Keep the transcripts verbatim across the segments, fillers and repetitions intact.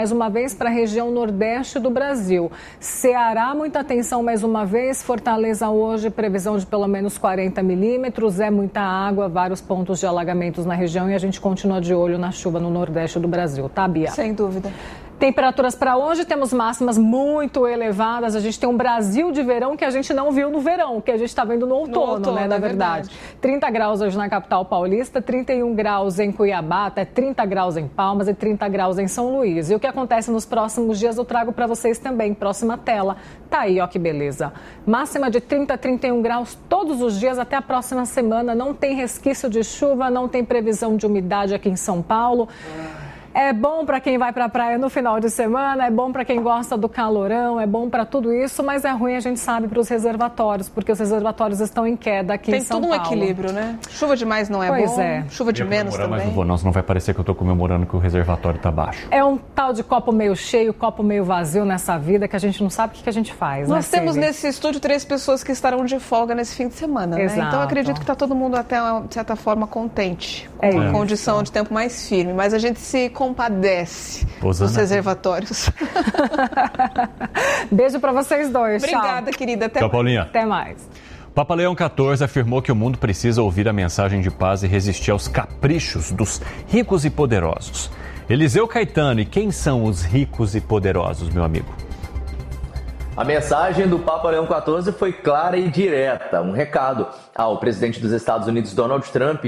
Mais uma vez para a região nordeste do Brasil. Ceará, muita atenção mais uma vez. Fortaleza hoje, previsão de pelo menos quarenta milímetros. É muita água, vários pontos de alagamentos na região e a gente continua de olho na chuva no nordeste do Brasil, tá, Bia? Sem dúvida. Temperaturas para hoje, temos máximas muito elevadas. A gente tem um Brasil de verão que a gente não viu no verão, que a gente está vendo no outono, no outono, né, na é verdade. verdade. trinta graus hoje na capital paulista, trinta e um graus em Cuiabá, até trinta graus em Palmas e trinta graus em São Luís. E o que acontece nos próximos dias eu trago para vocês também, próxima tela. Tá aí, ó que beleza. Máxima de trinta a trinta e um graus todos os dias até a próxima semana. Não tem resquício de chuva, não tem previsão de umidade aqui em São Paulo. É bom para quem vai para a praia no final de semana, é bom para quem gosta do calorão, é bom para tudo isso, mas é ruim, a gente sabe, para os reservatórios, porque os reservatórios estão em queda aqui em São Paulo. Tem tudo um equilíbrio, né? Chuva demais não é bom, pois é. Chuva de menos também. Mas não vou, não, senão vai parecer que eu estou comemorando que o reservatório está baixo. É um tal de copo meio cheio, copo meio vazio nessa vida que a gente não sabe o que, que a gente faz. Nós né, temos Silvia? nesse estúdio três pessoas que estarão de folga nesse fim de semana, né? Exato. Então eu acredito que está todo mundo até, de certa forma, contente com É uma isso. condição de tempo mais firme, mas a gente se compadece Osana. dos reservatórios. Beijo para vocês dois. Obrigada, Tchau. querida. Até Tchau, mais. Paulinha. Até mais. Papa Leão quatorze afirmou que o mundo precisa ouvir a mensagem de paz e resistir aos caprichos dos ricos e poderosos. Eliseu Caetano, e quem são os ricos e poderosos, meu amigo? A mensagem do Papa Leão quatorze foi clara e direta, um recado ao presidente dos Estados Unidos, Donald Trump,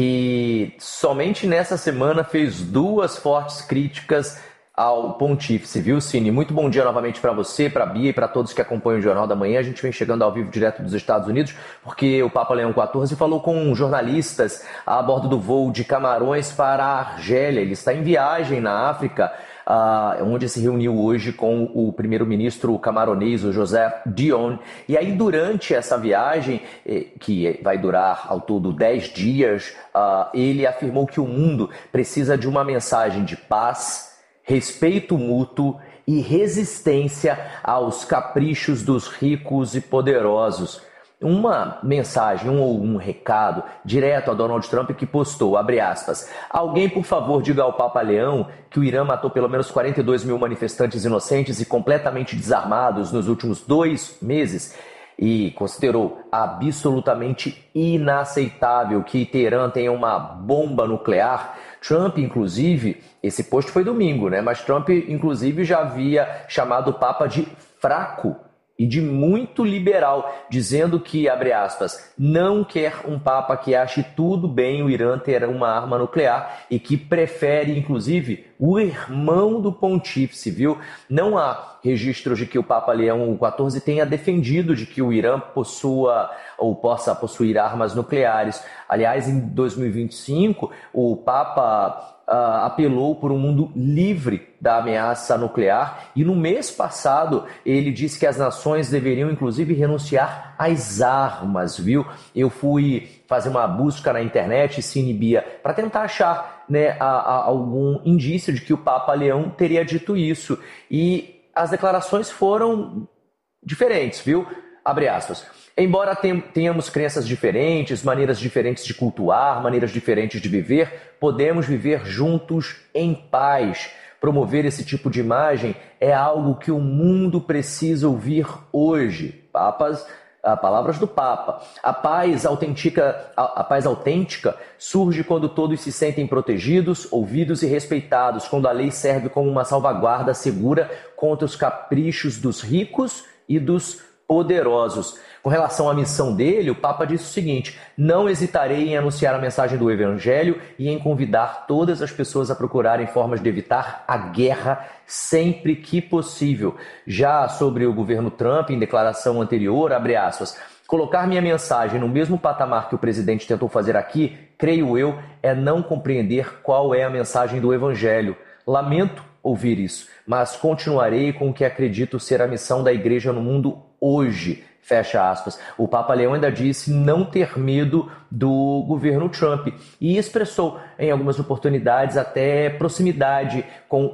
que somente nessa semana fez duas fortes críticas ao pontífice, viu, Cine? Muito bom dia novamente para você, para a Bia e para todos que acompanham o Jornal da Manhã. A gente vem chegando ao vivo direto dos Estados Unidos, porque o Papa Leão quatorze falou com jornalistas a bordo do voo de Camarões para a Argélia. Ele está em viagem na África, Uh, onde se reuniu hoje com o primeiro-ministro camaronês, o José Dione. E aí, durante essa viagem, eh, que vai durar ao todo dez dias, uh, ele afirmou que o mundo precisa de uma mensagem de paz, respeito mútuo e resistência aos caprichos dos ricos e poderosos. Uma mensagem, um, um recado direto a Donald Trump que postou, abre aspas, alguém por favor diga ao Papa Leão que o Irã matou pelo menos quarenta e dois mil manifestantes inocentes e completamente desarmados nos últimos dois meses e considerou absolutamente inaceitável que Teherã tenha uma bomba nuclear. Trump, inclusive, esse post foi domingo, né? Mas Trump, inclusive, já havia chamado o Papa de fraco e de muito liberal, dizendo que, abre aspas, não quer um Papa que ache tudo bem o Irã ter uma arma nuclear e que prefere, inclusive, o irmão do pontífice, viu? Não há registros de que o Papa Leão quatorze tenha defendido de que o Irã possua ou possa possuir armas nucleares. Aliás, em dois mil e vinte e cinco, o Papa Uh, apelou por um mundo livre da ameaça nuclear e no mês passado ele disse que as nações deveriam inclusive renunciar às armas, viu? Eu fui fazer uma busca na internet, Cine Bia, para tentar achar, né, a, a, algum indício de que o Papa Leão teria dito isso e as declarações foram diferentes, viu? Abre aspas. Embora tenhamos crenças diferentes, maneiras diferentes de cultuar, maneiras diferentes de viver, podemos viver juntos em paz. Promover esse tipo de imagem é algo que o mundo precisa ouvir hoje. Papas, a palavras do Papa. A paz autêntica, a, a paz autêntica surge quando todos se sentem protegidos, ouvidos e respeitados, quando a lei serve como uma salvaguarda segura contra os caprichos dos ricos e dos poderosos. Com relação à missão dele, o Papa disse o seguinte: não hesitarei em anunciar a mensagem do Evangelho e em convidar todas as pessoas a procurarem formas de evitar a guerra sempre que possível. Já sobre o governo Trump, em declaração anterior, abre aspas, colocar minha mensagem no mesmo patamar que o presidente tentou fazer aqui, creio eu, é não compreender qual é a mensagem do Evangelho. Lamento ouvir isso, mas continuarei com o que acredito ser a missão da igreja no mundo hoje. Fecha aspas. O Papa Leão ainda disse não ter medo do governo Trump e expressou em algumas oportunidades até proximidade com o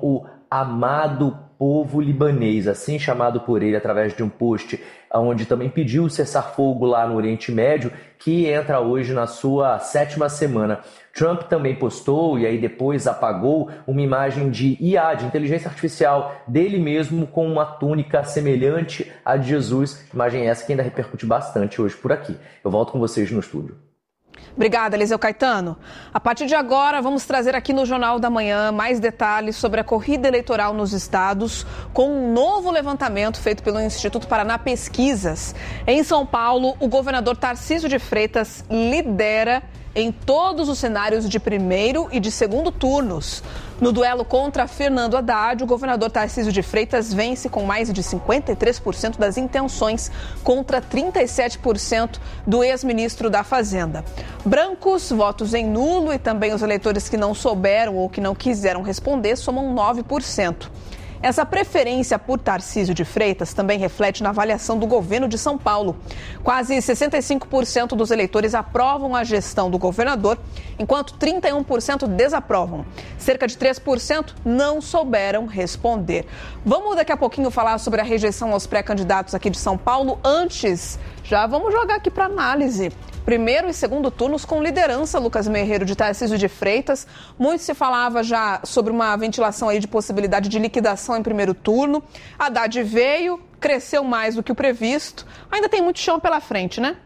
amado povo libanês, assim chamado por ele através de um post onde também pediu cessar-fogo lá no Oriente Médio, que entra hoje na sua sétima semana. Trump também postou, e aí depois apagou, uma imagem de I A, de inteligência artificial, dele mesmo com uma túnica semelhante à de Jesus. Imagem essa que ainda repercute bastante hoje por aqui. Eu volto com vocês no estúdio. Obrigada, Eliseu Caetano. A partir de agora, vamos trazer aqui no Jornal da Manhã mais detalhes sobre a corrida eleitoral nos estados, com um novo levantamento feito pelo Instituto Paraná Pesquisas. Em São Paulo, o governador Tarcísio de Freitas lidera em todos os cenários de primeiro e de segundo turnos. No duelo contra Fernando Haddad, o governador Tarcísio de Freitas vence com mais de cinquenta e três por cento das intenções contra trinta e sete por cento do ex-ministro da Fazenda. Brancos, votos em nulo e também os eleitores que não souberam ou que não quiseram responder somam nove por cento. Essa preferência por Tarcísio de Freitas também reflete na avaliação do governo de São Paulo. Quase sessenta e cinco por cento dos eleitores aprovam a gestão do governador, enquanto trinta e um por cento desaprovam. Cerca de três por cento não souberam responder. Vamos daqui a pouquinho falar sobre a rejeição aos pré-candidatos aqui de São Paulo. Antes, já vamos jogar aqui para análise. Primeiro e segundo turnos com liderança, Lucas Merreiro, de Tarcísio de Freitas. Muito se falava já sobre uma ventilação aí de possibilidade de liquidação em primeiro turno. Haddad veio, cresceu mais do que o previsto. Ainda tem muito chão pela frente, né?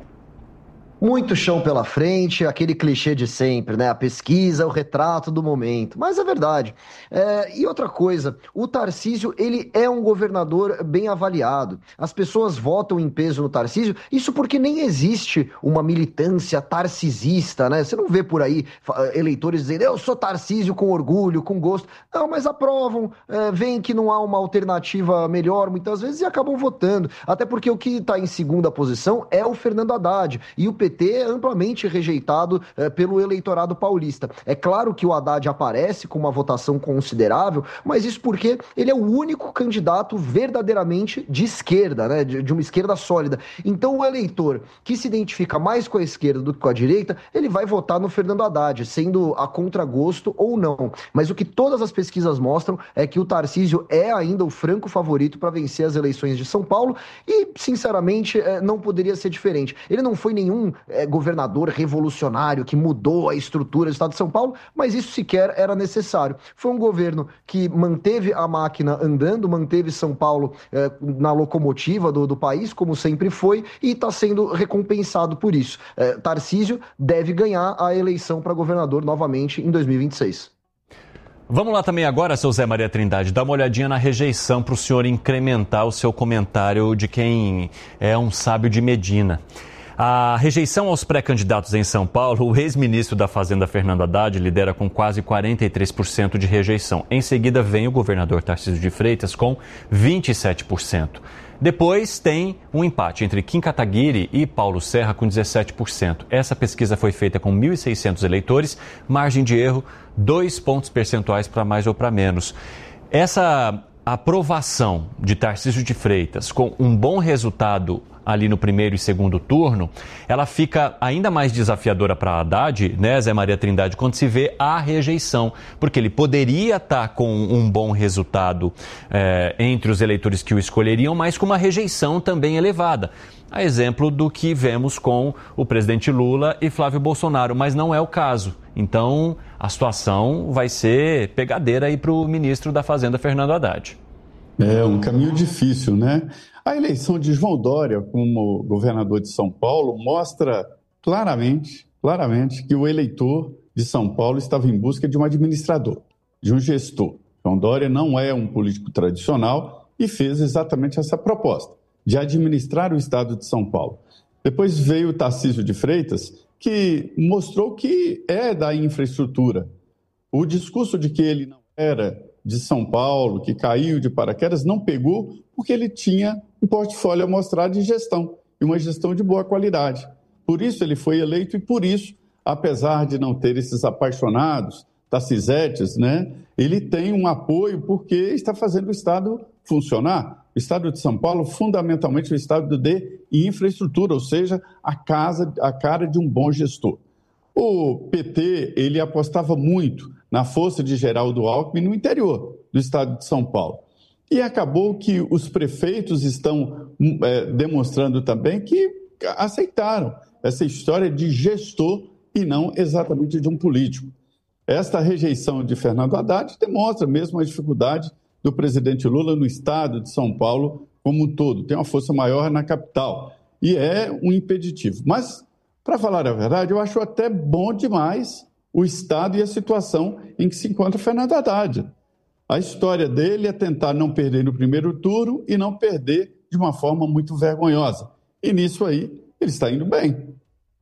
Muito chão pela frente, aquele clichê de sempre, né? A pesquisa é o retrato do momento. Mas é verdade. É, e outra coisa, o Tarcísio, ele é um governador bem avaliado. As pessoas votam em peso no Tarcísio, isso porque nem existe uma militância tarcisista, né? Você não vê por aí eleitores dizendo, eu sou Tarcísio com orgulho, com gosto. Não, mas aprovam, é, veem que não há uma alternativa melhor muitas vezes e acabam votando. Até porque o que está em segunda posição é o Fernando Haddad. E o P T é amplamente rejeitado eh, pelo eleitorado paulista. É claro que o Haddad aparece com uma votação considerável, mas isso porque ele é o único candidato verdadeiramente de esquerda, né? de, de uma esquerda sólida. Então o eleitor que se identifica mais com a esquerda do que com a direita, ele vai votar no Fernando Haddad, sendo a contragosto ou não. Mas o que todas as pesquisas mostram é que o Tarcísio é ainda o franco favorito para vencer as eleições de São Paulo e, sinceramente, eh, não poderia ser diferente. Ele não foi nenhum É, governador revolucionário que mudou a estrutura do estado de São Paulo, mas isso sequer era necessário. Foi um governo que manteve a máquina andando, manteve São Paulo é, na locomotiva do, do país, como sempre foi, e está sendo recompensado por isso. É, Tarcísio deve ganhar a eleição para governador novamente em dois mil e vinte e seis. Vamos lá também agora, seu Zé Maria Trindade, dar uma olhadinha na rejeição para o senhor incrementar o seu comentário de quem é um sábio de Medina. A rejeição aos pré-candidatos em São Paulo, o ex-ministro da Fazenda, Fernando Haddad, lidera com quase quarenta e três por cento de rejeição. Em seguida vem o governador Tarcísio de Freitas com vinte e sete por cento. Depois tem um empate entre Kim Kataguiri e Paulo Serra com dezessete por cento. Essa pesquisa foi feita com mil e seiscentos eleitores, margem de erro dois pontos percentuais para mais ou para menos. Essa aprovação de Tarcísio de Freitas com um bom resultado ali no primeiro e segundo turno, ela fica ainda mais desafiadora para Haddad, né, Zé Maria Trindade, quando se vê a rejeição, porque ele poderia estar com um bom resultado é, entre os eleitores que o escolheriam, mas com uma rejeição também elevada. A exemplo do que vemos com o presidente Lula e Flávio Bolsonaro, mas não é o caso. Então, a situação vai ser pegadeira aí para o ministro da Fazenda, Fernando Haddad. É um caminho difícil, né? A eleição de João Dória como governador de São Paulo mostra claramente, claramente que o eleitor de São Paulo estava em busca de um administrador, de um gestor. João Dória não é um político tradicional e fez exatamente essa proposta, de administrar o estado de São Paulo. Depois veio o Tarcísio de Freitas, que mostrou que é da infraestrutura. O discurso de que ele não era de São Paulo, que caiu de paraquedas, não pegou porque ele tinha um portfólio a mostrar de gestão, e uma gestão de boa qualidade. Por isso ele foi eleito e por isso, apesar de não ter esses apaixonados, Tarcisetes, né, ele tem um apoio porque está fazendo o Estado funcionar. O Estado de São Paulo, fundamentalmente, é o Estado de infraestrutura, ou seja, a, casa, a cara de um bom gestor. O P T, ele apostava muito na força de Geraldo Alckmin no interior do estado de São Paulo. E acabou que os prefeitos estão é, demonstrando também que aceitaram essa história de gestor e não exatamente de um político. Esta rejeição de Fernando Haddad demonstra mesmo a dificuldade do presidente Lula no estado de São Paulo como um todo. Tem uma força maior na capital e é um impeditivo. Mas, para falar a verdade, eu acho até bom demais o estado e a situação em que se encontra Fernando Haddad. A história dele é tentar não perder no primeiro turno e não perder de uma forma muito vergonhosa. E nisso aí, ele está indo bem.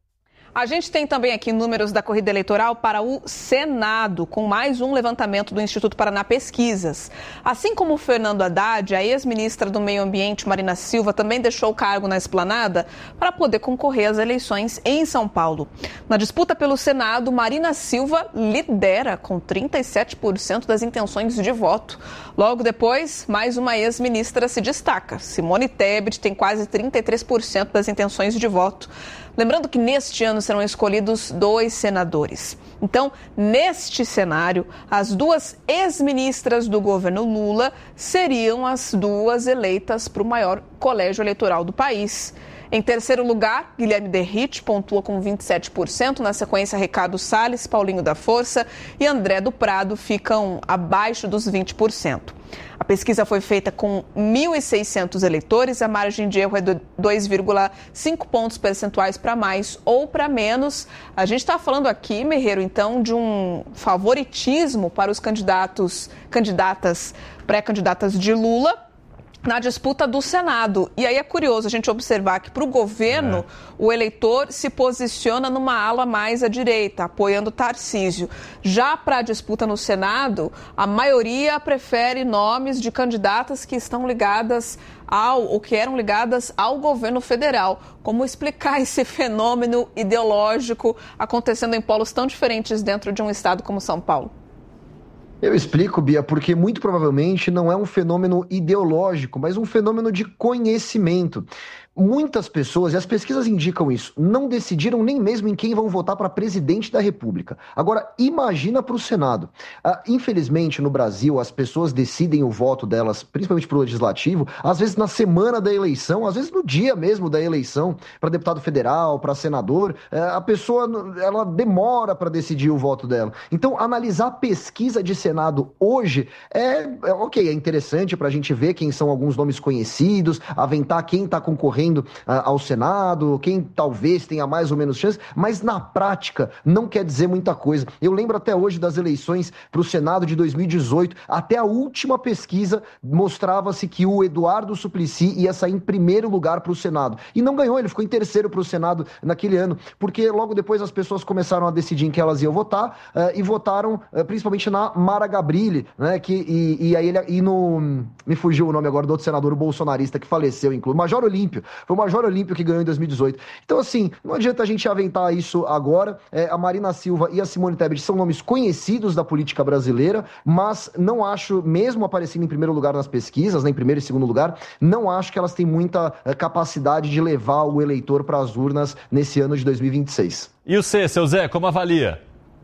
A gente tem também aqui números da corrida eleitoral para o Senado, com mais um levantamento do Instituto Paraná Pesquisas. Assim como o Fernando Haddad, a ex-ministra do Meio Ambiente, Marina Silva, também deixou o cargo na esplanada para poder concorrer às eleições em São Paulo. Na disputa pelo Senado, Marina Silva lidera com trinta e sete por cento das intenções de voto. Logo depois, mais uma ex-ministra se destaca. Simone Tebet tem quase trinta e três por cento das intenções de voto. Lembrando que neste ano serão escolhidos dois senadores. Então, neste cenário, as duas ex-ministras do governo Lula seriam as duas eleitas para o maior colégio eleitoral do país. Em terceiro lugar, Guilherme Derrite pontua com vinte e sete por cento, na sequência Ricardo Salles, Paulinho da Força e André do Prado ficam abaixo dos vinte por cento. A pesquisa foi feita com mil e seiscentos eleitores, a margem de erro é de dois vírgula cinco pontos percentuais para mais ou para menos. A gente está falando aqui, Merreiro, então, de um favoritismo para os candidatos, candidatas, pré-candidatas de Lula na disputa do Senado. E aí é curioso a gente observar que para o governo, é. o eleitor se posiciona numa ala mais à direita, apoiando Tarcísio. Já para a disputa no Senado, a maioria prefere nomes de candidatas que estão ligadas ao, ou que eram ligadas ao governo federal. Como explicar esse fenômeno ideológico acontecendo em polos tão diferentes dentro de um estado como São Paulo? Eu explico, Bia, porque muito provavelmente não é um fenômeno ideológico, mas um fenômeno de conhecimento. Muitas pessoas, e as pesquisas indicam isso, não decidiram nem mesmo em quem vão votar para presidente da República. Agora, imagina para o Senado. Ah, infelizmente, no Brasil, as pessoas decidem o voto delas, principalmente para o legislativo, às vezes na semana da eleição, às vezes no dia mesmo da eleição, para deputado federal, para senador, a pessoa ela demora para decidir o voto dela. Então, analisar a pesquisa de Senado hoje é, é ok, é interessante para a gente ver quem são alguns nomes conhecidos, aventar quem está concorrendo ao Senado, quem talvez tenha mais ou menos chance, mas na prática não quer dizer muita coisa. Eu lembro até hoje das eleições para o Senado de dois mil e dezoito, até a última pesquisa mostrava-se que o Eduardo Suplicy ia sair em primeiro lugar para o Senado. E não ganhou, ele ficou em terceiro para o Senado naquele ano, porque logo depois as pessoas começaram a decidir em que elas iam votar uh, e votaram uh, principalmente na Mara Gabrilli, né, que, e, e aí ele, e no, me fugiu o nome agora do outro senador, o bolsonarista que faleceu, inclusive, Major Olímpio. Foi o Major Olímpio que ganhou em dois mil e dezoito. Então, assim, não adianta a gente aventar isso agora. É, a Marina Silva e a Simone Tebet são nomes conhecidos da política brasileira, mas não acho, mesmo aparecendo em primeiro lugar nas pesquisas, né, em primeiro e segundo lugar, não acho que elas têm muita é, capacidade de levar o eleitor para as urnas nesse ano de dois mil e vinte e seis. E você, seu Zé, como avalia?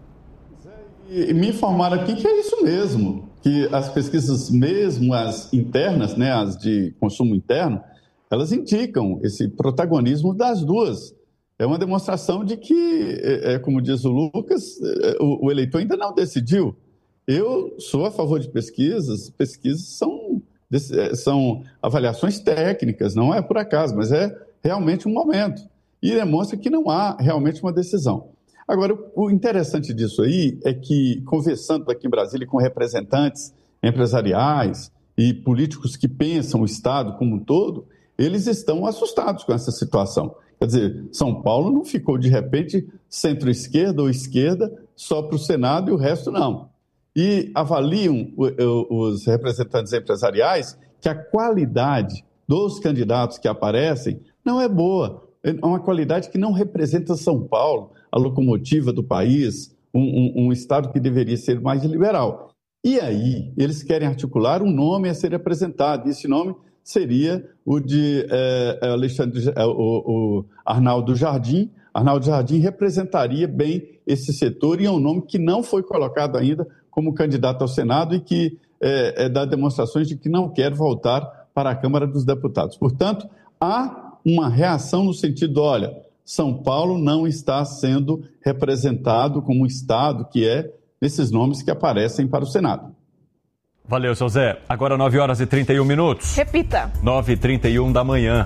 E me informaram aqui que é isso mesmo, que as pesquisas, mesmo as internas, né, as de consumo interno, elas indicam esse protagonismo das duas. É uma demonstração de que, é, como diz o Lucas, o, o eleitor ainda não decidiu. Eu sou a favor de pesquisas. Pesquisas são, são avaliações técnicas, não é por acaso, mas é realmente um momento. E demonstra que não há realmente uma decisão. Agora, o interessante disso aí é que, conversando aqui em Brasília com representantes empresariais e políticos que pensam o Estado como um todo, eles estão assustados com essa situação. Quer dizer, São Paulo não ficou, de repente, centro-esquerda ou esquerda só para o Senado e o resto não. E avaliam os representantes empresariais que a qualidade dos candidatos que aparecem não é boa. É uma qualidade que não representa São Paulo, a locomotiva do país, um, um, um Estado que deveria ser mais liberal. E aí, eles querem articular um nome a ser apresentado, e esse nome seria o de é, Alexandre, é, o, o Arnaldo Jardim. Arnaldo Jardim representaria bem esse setor e é um nome que não foi colocado ainda como candidato ao Senado e que é, é, dá demonstrações de que não quer voltar para a Câmara dos Deputados. Portanto, há uma reação no sentido, olha, São Paulo não está sendo representado como um estado que é nesses nomes que aparecem para o Senado. Valeu, seu Zé. Agora nove horas e trinta e um minutos. Repita. nove e trinta e um da manhã.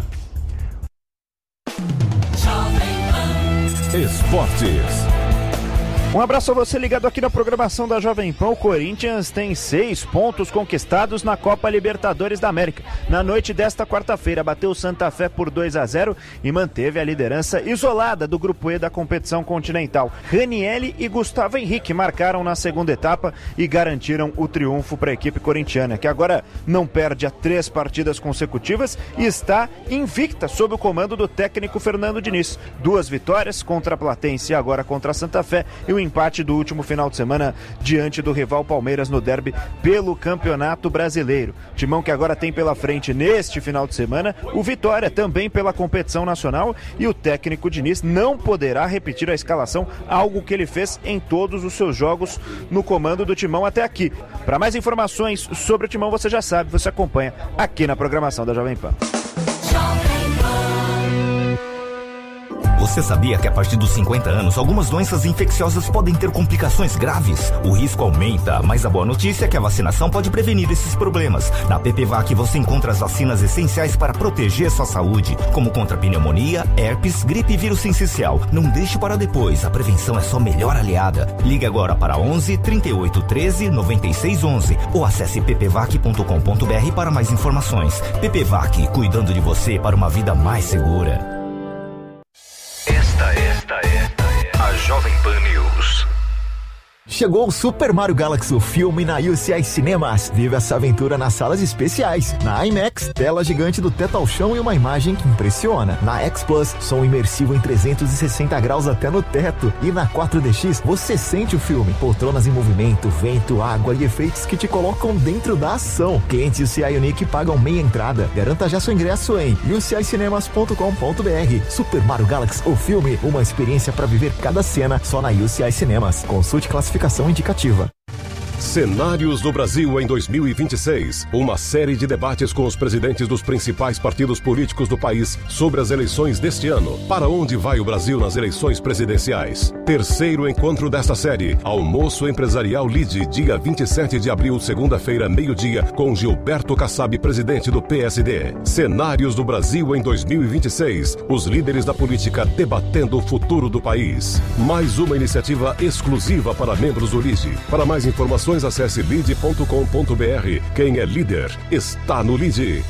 Esportes. Um abraço a você ligado aqui na programação da Jovem Pan. O Corinthians tem seis pontos conquistados na Copa Libertadores da América. Na noite desta quarta-feira, bateu o Santa Fé por dois a zero e manteve a liderança isolada do Grupo E da competição continental. Ranielli e Gustavo Henrique marcaram na segunda etapa e garantiram o triunfo para a equipe corintiana, que agora não perde há três partidas consecutivas e está invicta sob o comando do técnico Fernando Diniz. Duas vitórias contra a Platense e agora contra a Santa Fé e o empate do último final de semana diante do rival Palmeiras no derby pelo Campeonato Brasileiro. Timão que agora tem pela frente neste final de semana o Vitória também pela competição nacional e o técnico Diniz não poderá repetir a escalação, algo que ele fez em todos os seus jogos no comando do Timão até aqui. Para mais informações sobre o Timão você já sabe, você acompanha aqui na programação da Jovem Pan. Você sabia que a partir dos cinquenta anos, algumas doenças infecciosas podem ter complicações graves? O risco aumenta, mas a boa notícia é que a vacinação pode prevenir esses problemas. Na PPVAC você encontra as vacinas essenciais para proteger sua saúde, como contra pneumonia, herpes, gripe e vírus sincicial. Não deixe para depois, a prevenção é sua melhor aliada. Ligue agora para onze, trinta e oito, treze, noventa e seis, onze ou acesse p p vac ponto com ponto b r para mais informações. PPVAC, cuidando de você para uma vida mais segura. Esta, esta, esta é a Jovem Pan News. Chegou o Super Mario Galaxy, o filme na U C I Cinemas. Vive essa aventura nas salas especiais. Na IMAX, tela gigante do teto ao chão e uma imagem que impressiona. Na X Plus, som imersivo em trezentos e sessenta graus até no teto. E na quatro D X, você sente o filme. Poltronas em movimento, vento, água e efeitos que te colocam dentro da ação. Clientes U C I Unique pagam meia entrada. Garanta já seu ingresso em u c i cinemas ponto com ponto b r. Super Mario Galaxy, o filme, uma experiência para viver cada cena só na U C I Cinemas. Consulte classificação indicativa. Cenários do Brasil em dois mil e vinte e seis. Uma série de debates com os presidentes dos principais partidos políticos do país sobre as eleições deste ano. Para onde vai o Brasil nas eleições presidenciais? Terceiro encontro desta série. Almoço Empresarial Lide, dia vinte e sete de abril, segunda-feira, meio-dia, com Gilberto Kassab, presidente do P S D. Cenários do Brasil em dois mil e vinte e seis. Os líderes da política debatendo o futuro do país. Mais uma iniciativa exclusiva para membros do Lide. Para mais informações, acesse lide ponto com ponto b r. Quem é líder está no Lide.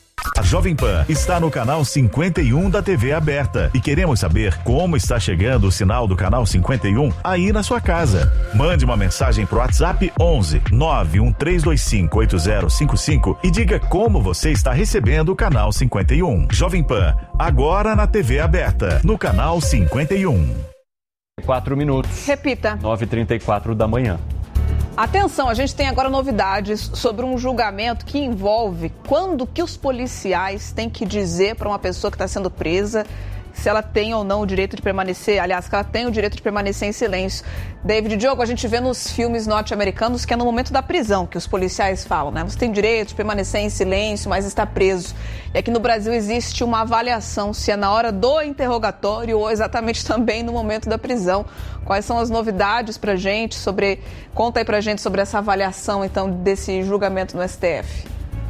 A Jovem Pan está no canal cinquenta e um da T V aberta e queremos saber como está chegando o sinal do canal cinquenta e um aí na sua casa. Mande uma mensagem pro WhatsApp onze, nove um três dois cinco, oito zero cinco cinco e diga como você está recebendo o canal cinquenta e um. Jovem Pan, agora na T V aberta, no canal cinquenta e um. Quatro minutos. Repita. nove e trinta e quatro da manhã. Atenção, a gente tem agora novidades sobre um julgamento que envolve quando que os policiais têm que dizer para uma pessoa que está sendo presa se ela tem ou não o direito de permanecer, aliás, que ela tem o direito de permanecer em silêncio. David Diogo, a gente vê nos filmes norte-americanos que é no momento da prisão que os policiais falam, né? Você tem direito de permanecer em silêncio, mas está preso. E aqui no Brasil existe uma avaliação se é na hora do interrogatório ou exatamente também no momento da prisão. Quais são as novidades pra gente sobre... Conta aí pra gente sobre essa avaliação, então, desse julgamento no S T F.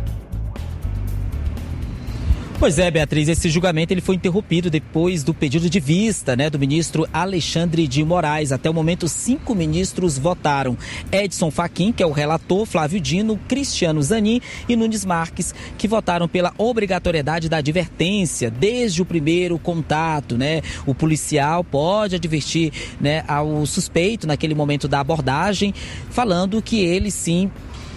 Pois é, Beatriz, esse julgamento ele foi interrompido depois do pedido de vista, né, do ministro Alexandre de Moraes. Até o momento, cinco ministros votaram. Edson Fachin, que é o relator, Flávio Dino, Cristiano Zanin e Nunes Marques, que votaram pela obrigatoriedade da advertência desde o primeiro contato, né? O policial pode advertir, né, ao suspeito naquele momento da abordagem, falando que ele sim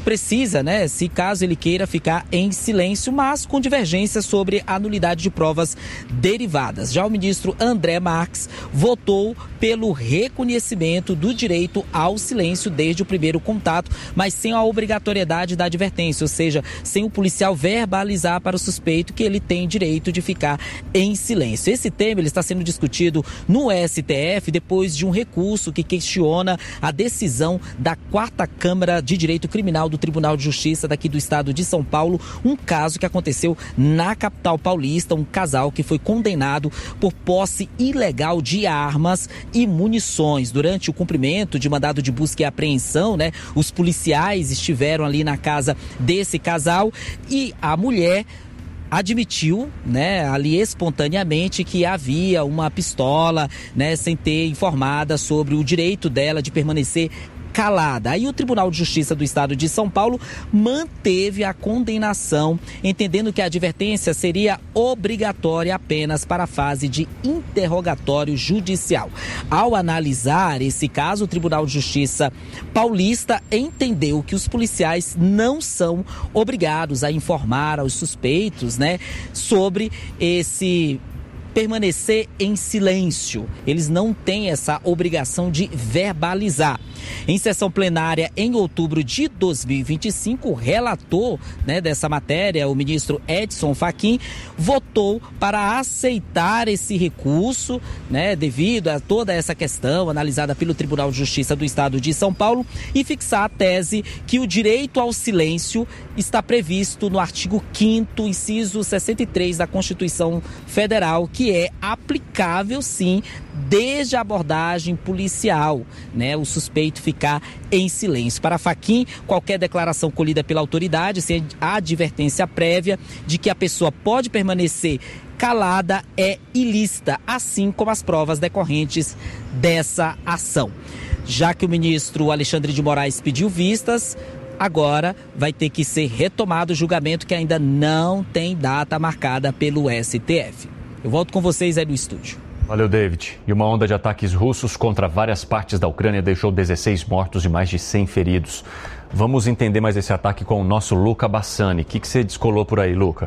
precisa, né, se caso ele queira ficar em silêncio, mas com divergência sobre a nulidade de provas derivadas. Já o ministro André Marques votou pelo reconhecimento do direito ao silêncio desde o primeiro contato, mas sem a obrigatoriedade da advertência, ou seja, sem o policial verbalizar para o suspeito que ele tem direito de ficar em silêncio. Esse tema ele está sendo discutido no S T F depois de um recurso que questiona a decisão da quarta Câmara de Direito Criminal do Tribunal de Justiça daqui do estado de São Paulo, um caso que aconteceu na capital paulista, um casal que foi condenado por posse ilegal de armas e munições. Durante o cumprimento de mandado de busca e apreensão, né, os policiais estiveram ali na casa desse casal e a mulher admitiu, né, ali espontaneamente que havia uma pistola, né, sem ter informada sobre o direito dela de permanecer calada. Aí o Tribunal de Justiça do Estado de São Paulo manteve a condenação, entendendo que a advertência seria obrigatória apenas para a fase de interrogatório judicial. Ao analisar esse caso, o Tribunal de Justiça paulista entendeu que os policiais não são obrigados a informar aos suspeitos, né, sobre esse permanecer em silêncio. Eles não têm essa obrigação de verbalizar. Em sessão plenária em outubro de dois mil e vinte e cinco, o relator, né, dessa matéria, o ministro Edson Fachin, votou para aceitar esse recurso, né, devido a toda essa questão analisada pelo Tribunal de Justiça do Estado de São Paulo, e fixar a tese que o direito ao silêncio está previsto no artigo quinto, inciso sessenta e três da Constituição Federal, que é aplicável, sim, desde a abordagem policial, né, o suspeito ficar em silêncio. Para Fachin, qualquer declaração colhida pela autoridade, sem a advertência prévia de que a pessoa pode permanecer calada, é ilícita, assim como as provas decorrentes dessa ação. Já que o ministro Alexandre de Moraes pediu vistas, agora vai ter que ser retomado o julgamento, que ainda não tem data marcada pelo S T F. Eu volto com vocês aí no estúdio. Valeu, David. E uma onda de ataques russos contra várias partes da Ucrânia deixou dezesseis mortos e mais de cem feridos. Vamos entender mais esse ataque com o nosso Luca Bassani. O que, que você descolou por aí, Luca?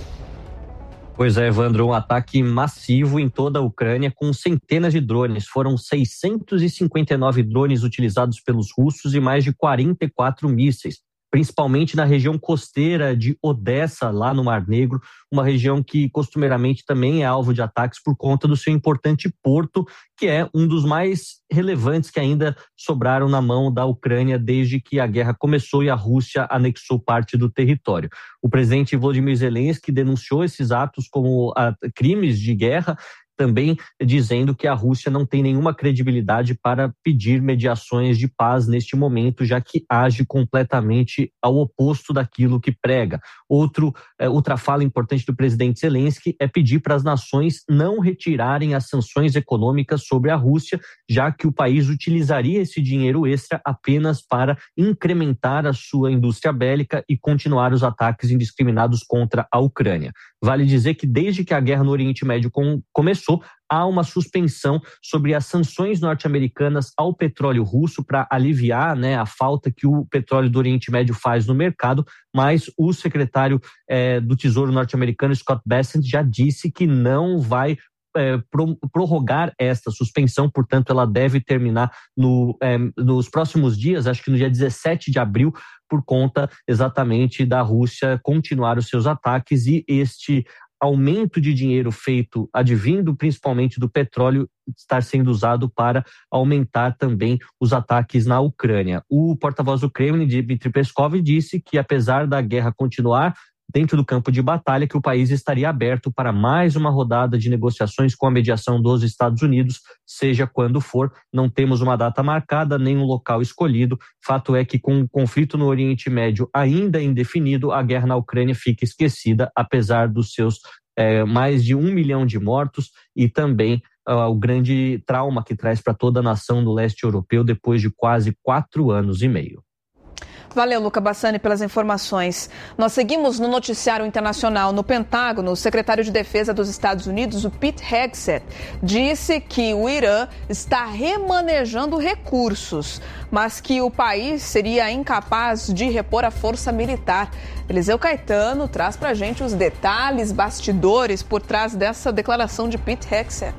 Pois é, Evandro, um ataque massivo em toda a Ucrânia com centenas de drones. Foram seiscentos e cinquenta e nove drones utilizados pelos russos e mais de quarenta e quatro mísseis, principalmente na região costeira de Odessa, lá no Mar Negro, uma região que costumeiramente também é alvo de ataques por conta do seu importante porto, que é um dos mais relevantes que ainda sobraram na mão da Ucrânia desde que a guerra começou e a Rússia anexou parte do território. O presidente Volodymyr Zelensky denunciou esses atos como ah, crimes de guerra, também dizendo que a Rússia não tem nenhuma credibilidade para pedir mediações de paz neste momento, já que age completamente ao oposto daquilo que prega. Outro, é, outra fala importante do presidente Zelensky é pedir para as nações não retirarem as sanções econômicas sobre a Rússia, já que o país utilizaria esse dinheiro extra apenas para incrementar a sua indústria bélica e continuar os ataques indiscriminados contra a Ucrânia. Vale dizer que desde que a guerra no Oriente Médio com, começou, há uma suspensão sobre as sanções norte-americanas ao petróleo russo para aliviar, né, a falta que o petróleo do Oriente Médio faz no mercado, mas o secretário eh, do Tesouro norte-americano, Scott Bessent, já disse que não vai É, prorrogar esta suspensão, portanto ela deve terminar no, é, nos próximos dias, acho que no dia dezessete de abril, por conta exatamente da Rússia continuar os seus ataques e este aumento de dinheiro feito, advindo principalmente do petróleo, estar sendo usado para aumentar também os ataques na Ucrânia. O porta-voz do Kremlin, Dmitry Peskov, disse que apesar da guerra continuar dentro do campo de batalha, que o país estaria aberto para mais uma rodada de negociações com a mediação dos Estados Unidos, seja quando for. Não temos uma data marcada, nem um local escolhido. Fato é que com o conflito no Oriente Médio ainda indefinido, a guerra na Ucrânia fica esquecida, apesar dos seus é, mais de um milhão de mortos e também uh, o grande trauma que traz para toda a nação do leste europeu depois de quase quatro anos e meio. Valeu, Luca Bassani, pelas informações. Nós seguimos no noticiário internacional. No Pentágono, o secretário de Defesa dos Estados Unidos, o Pete Hegseth, disse que o Irã está remanejando recursos, mas que o país seria incapaz de repor a força militar. Eliseu Caetano traz pra gente os detalhes, bastidores por trás dessa declaração de Pete Hegseth.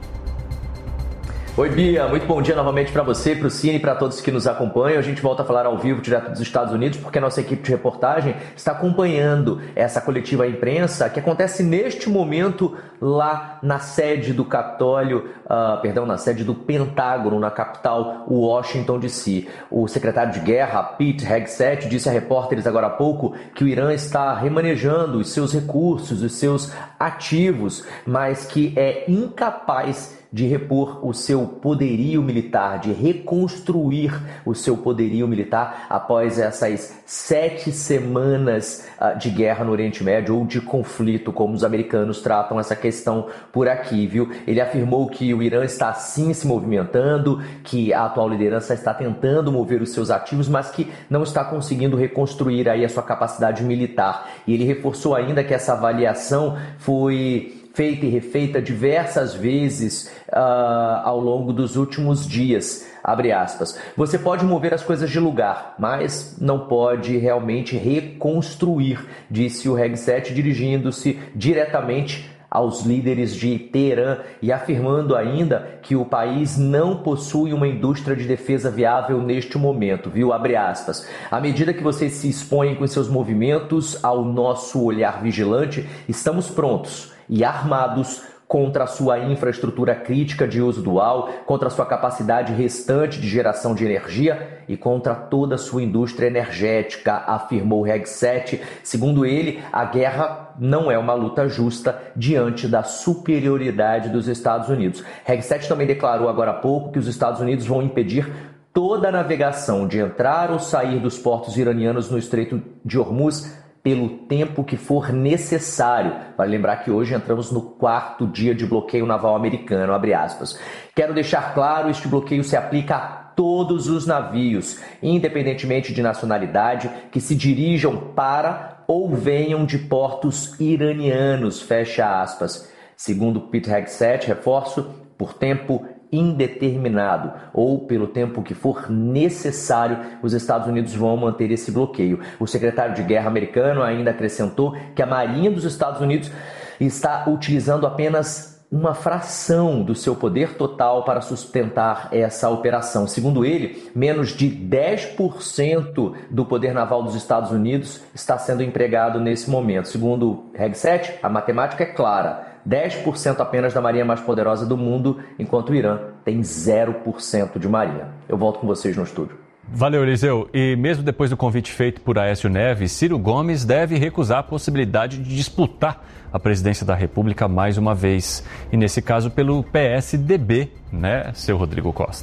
Oi, Bia, muito bom dia novamente para você, para o Cine e para todos que nos acompanham. A gente volta a falar ao vivo direto dos Estados Unidos, porque a nossa equipe de reportagem está acompanhando essa coletiva à imprensa que acontece neste momento lá na sede do Capitólio, uh, perdão, na sede do Pentágono, na capital Washington, D C. O secretário de Guerra, Pete Hegseth, disse a repórteres agora há pouco que o Irã está remanejando os seus recursos, os seus ativos, mas que é incapaz de repor o seu poderio militar, de reconstruir o seu poderio militar após essas sete semanas uh, de guerra no Oriente Médio, ou de conflito, como os americanos tratam essa questão por aqui, viu? Ele afirmou que o Irã está sim se movimentando, que a atual liderança está tentando mover os seus ativos, mas que não está conseguindo reconstruir aí a sua capacidade militar. E ele reforçou ainda que essa avaliação foi feita e refeita diversas vezes uh, ao longo dos últimos dias, abre aspas. Você pode mover as coisas de lugar, mas não pode realmente reconstruir, disse o Hegseth, dirigindo-se diretamente aos líderes de Teherã e afirmando ainda que o país não possui uma indústria de defesa viável neste momento, viu? Abre aspas. À medida que vocês se expõem com seus movimentos ao nosso olhar vigilante, estamos prontos e armados contra a sua infraestrutura crítica de uso dual, contra a sua capacidade restante de geração de energia e contra toda a sua indústria energética, afirmou Hegseth. Segundo ele, a guerra não é uma luta justa diante da superioridade dos Estados Unidos. Hegseth também declarou agora há pouco que os Estados Unidos vão impedir toda a navegação de entrar ou sair dos portos iranianos no Estreito de Hormuz pelo tempo que for necessário. Vale lembrar que hoje entramos no quarto dia de bloqueio naval americano, abre aspas. Quero deixar claro, este bloqueio se aplica a todos os navios, independentemente de nacionalidade, que se dirijam para ou venham de portos iranianos, fecha aspas. Segundo Pete Hegseth, reforço, por tempo indeterminado ou pelo tempo que for necessário, os Estados Unidos vão manter esse bloqueio. O secretário de Guerra americano ainda acrescentou que a Marinha dos Estados Unidos está utilizando apenas uma fração do seu poder total para sustentar essa operação. Segundo ele, menos de dez por cento do poder naval dos Estados Unidos está sendo empregado nesse momento. Segundo Hegseth, a matemática é clara. dez por cento apenas da marinha mais poderosa do mundo, enquanto o Irã tem zero por cento de marinha. Eu volto com vocês no estúdio. Valeu, Eliseu. E mesmo depois do convite feito por Aécio Neves, Ciro Gomes deve recusar a possibilidade de disputar a presidência da República mais uma vez. E nesse caso pelo P S D B, né, seu Rodrigo Costa?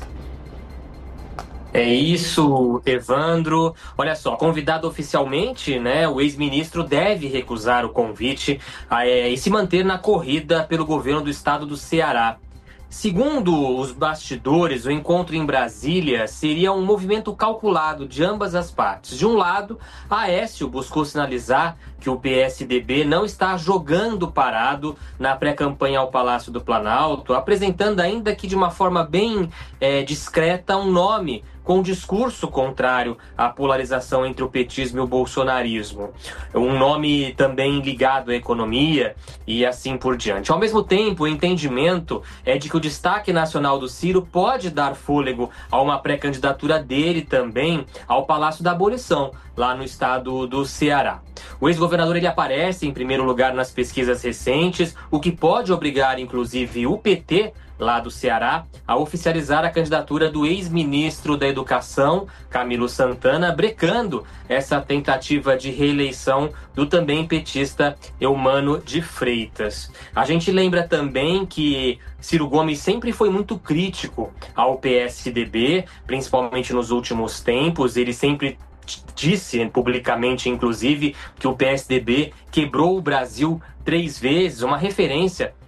É isso, Evandro. Olha só, convidado oficialmente, né, o ex-ministro deve recusar o convite é, e se manter na corrida pelo governo do estado do Ceará. Segundo os bastidores, o encontro em Brasília seria um movimento calculado de ambas as partes. De um lado, Aécio buscou sinalizar que o P S D B não está jogando parado na pré-campanha ao Palácio do Planalto, apresentando ainda que de uma forma bem é, discreta um nome com um discurso contrário à polarização entre o petismo e o bolsonarismo. Um nome também ligado à economia e assim por diante. Ao mesmo tempo, o entendimento é de que o destaque nacional do Ciro pode dar fôlego a uma pré-candidatura dele também ao Palácio da Abolição, lá no estado do Ceará. O ex-governador ele aparece em primeiro lugar nas pesquisas recentes, o que pode obrigar, inclusive, o P T, lá do Ceará, a oficializar a candidatura do ex-ministro da Educação, Camilo Santana, brecando essa tentativa de reeleição do também petista Eumano de Freitas. A gente lembra também que Ciro Gomes sempre foi muito crítico ao P S D B, principalmente nos últimos tempos. Ele sempre disse publicamente, inclusive, que o P S D B quebrou o Brasil três vezes, uma referência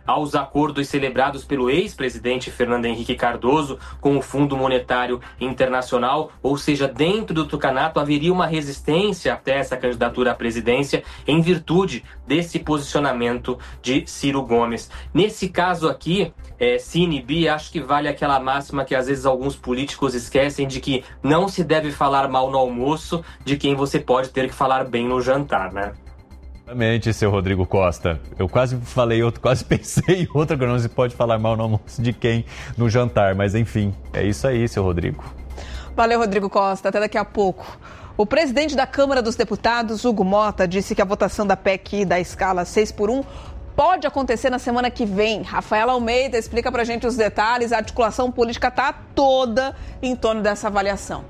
aos acordos celebrados pelo ex-presidente Fernando Henrique Cardoso com o Fundo Monetário Internacional, ou seja, dentro do tucanato haveria uma resistência até essa candidatura à presidência em virtude desse posicionamento de Ciro Gomes. Nesse caso aqui, é, Cine, Bi, acho que vale aquela máxima que às vezes alguns políticos esquecem de que não se deve falar mal no almoço de quem você pode ter que falar bem no jantar, né? Exatamente, seu Rodrigo Costa. Eu quase falei, eu quase pensei em outra que não se pode falar mal no almoço de quem no jantar, mas enfim, é isso aí, seu Rodrigo. Valeu, Rodrigo Costa. Até daqui a pouco. O presidente da Câmara dos Deputados, Hugo Mota, disse que a votação da P E C da escala seis por um pode acontecer na semana que vem. Rafaela Almeida explica pra gente os detalhes. A articulação política está toda em torno dessa avaliação.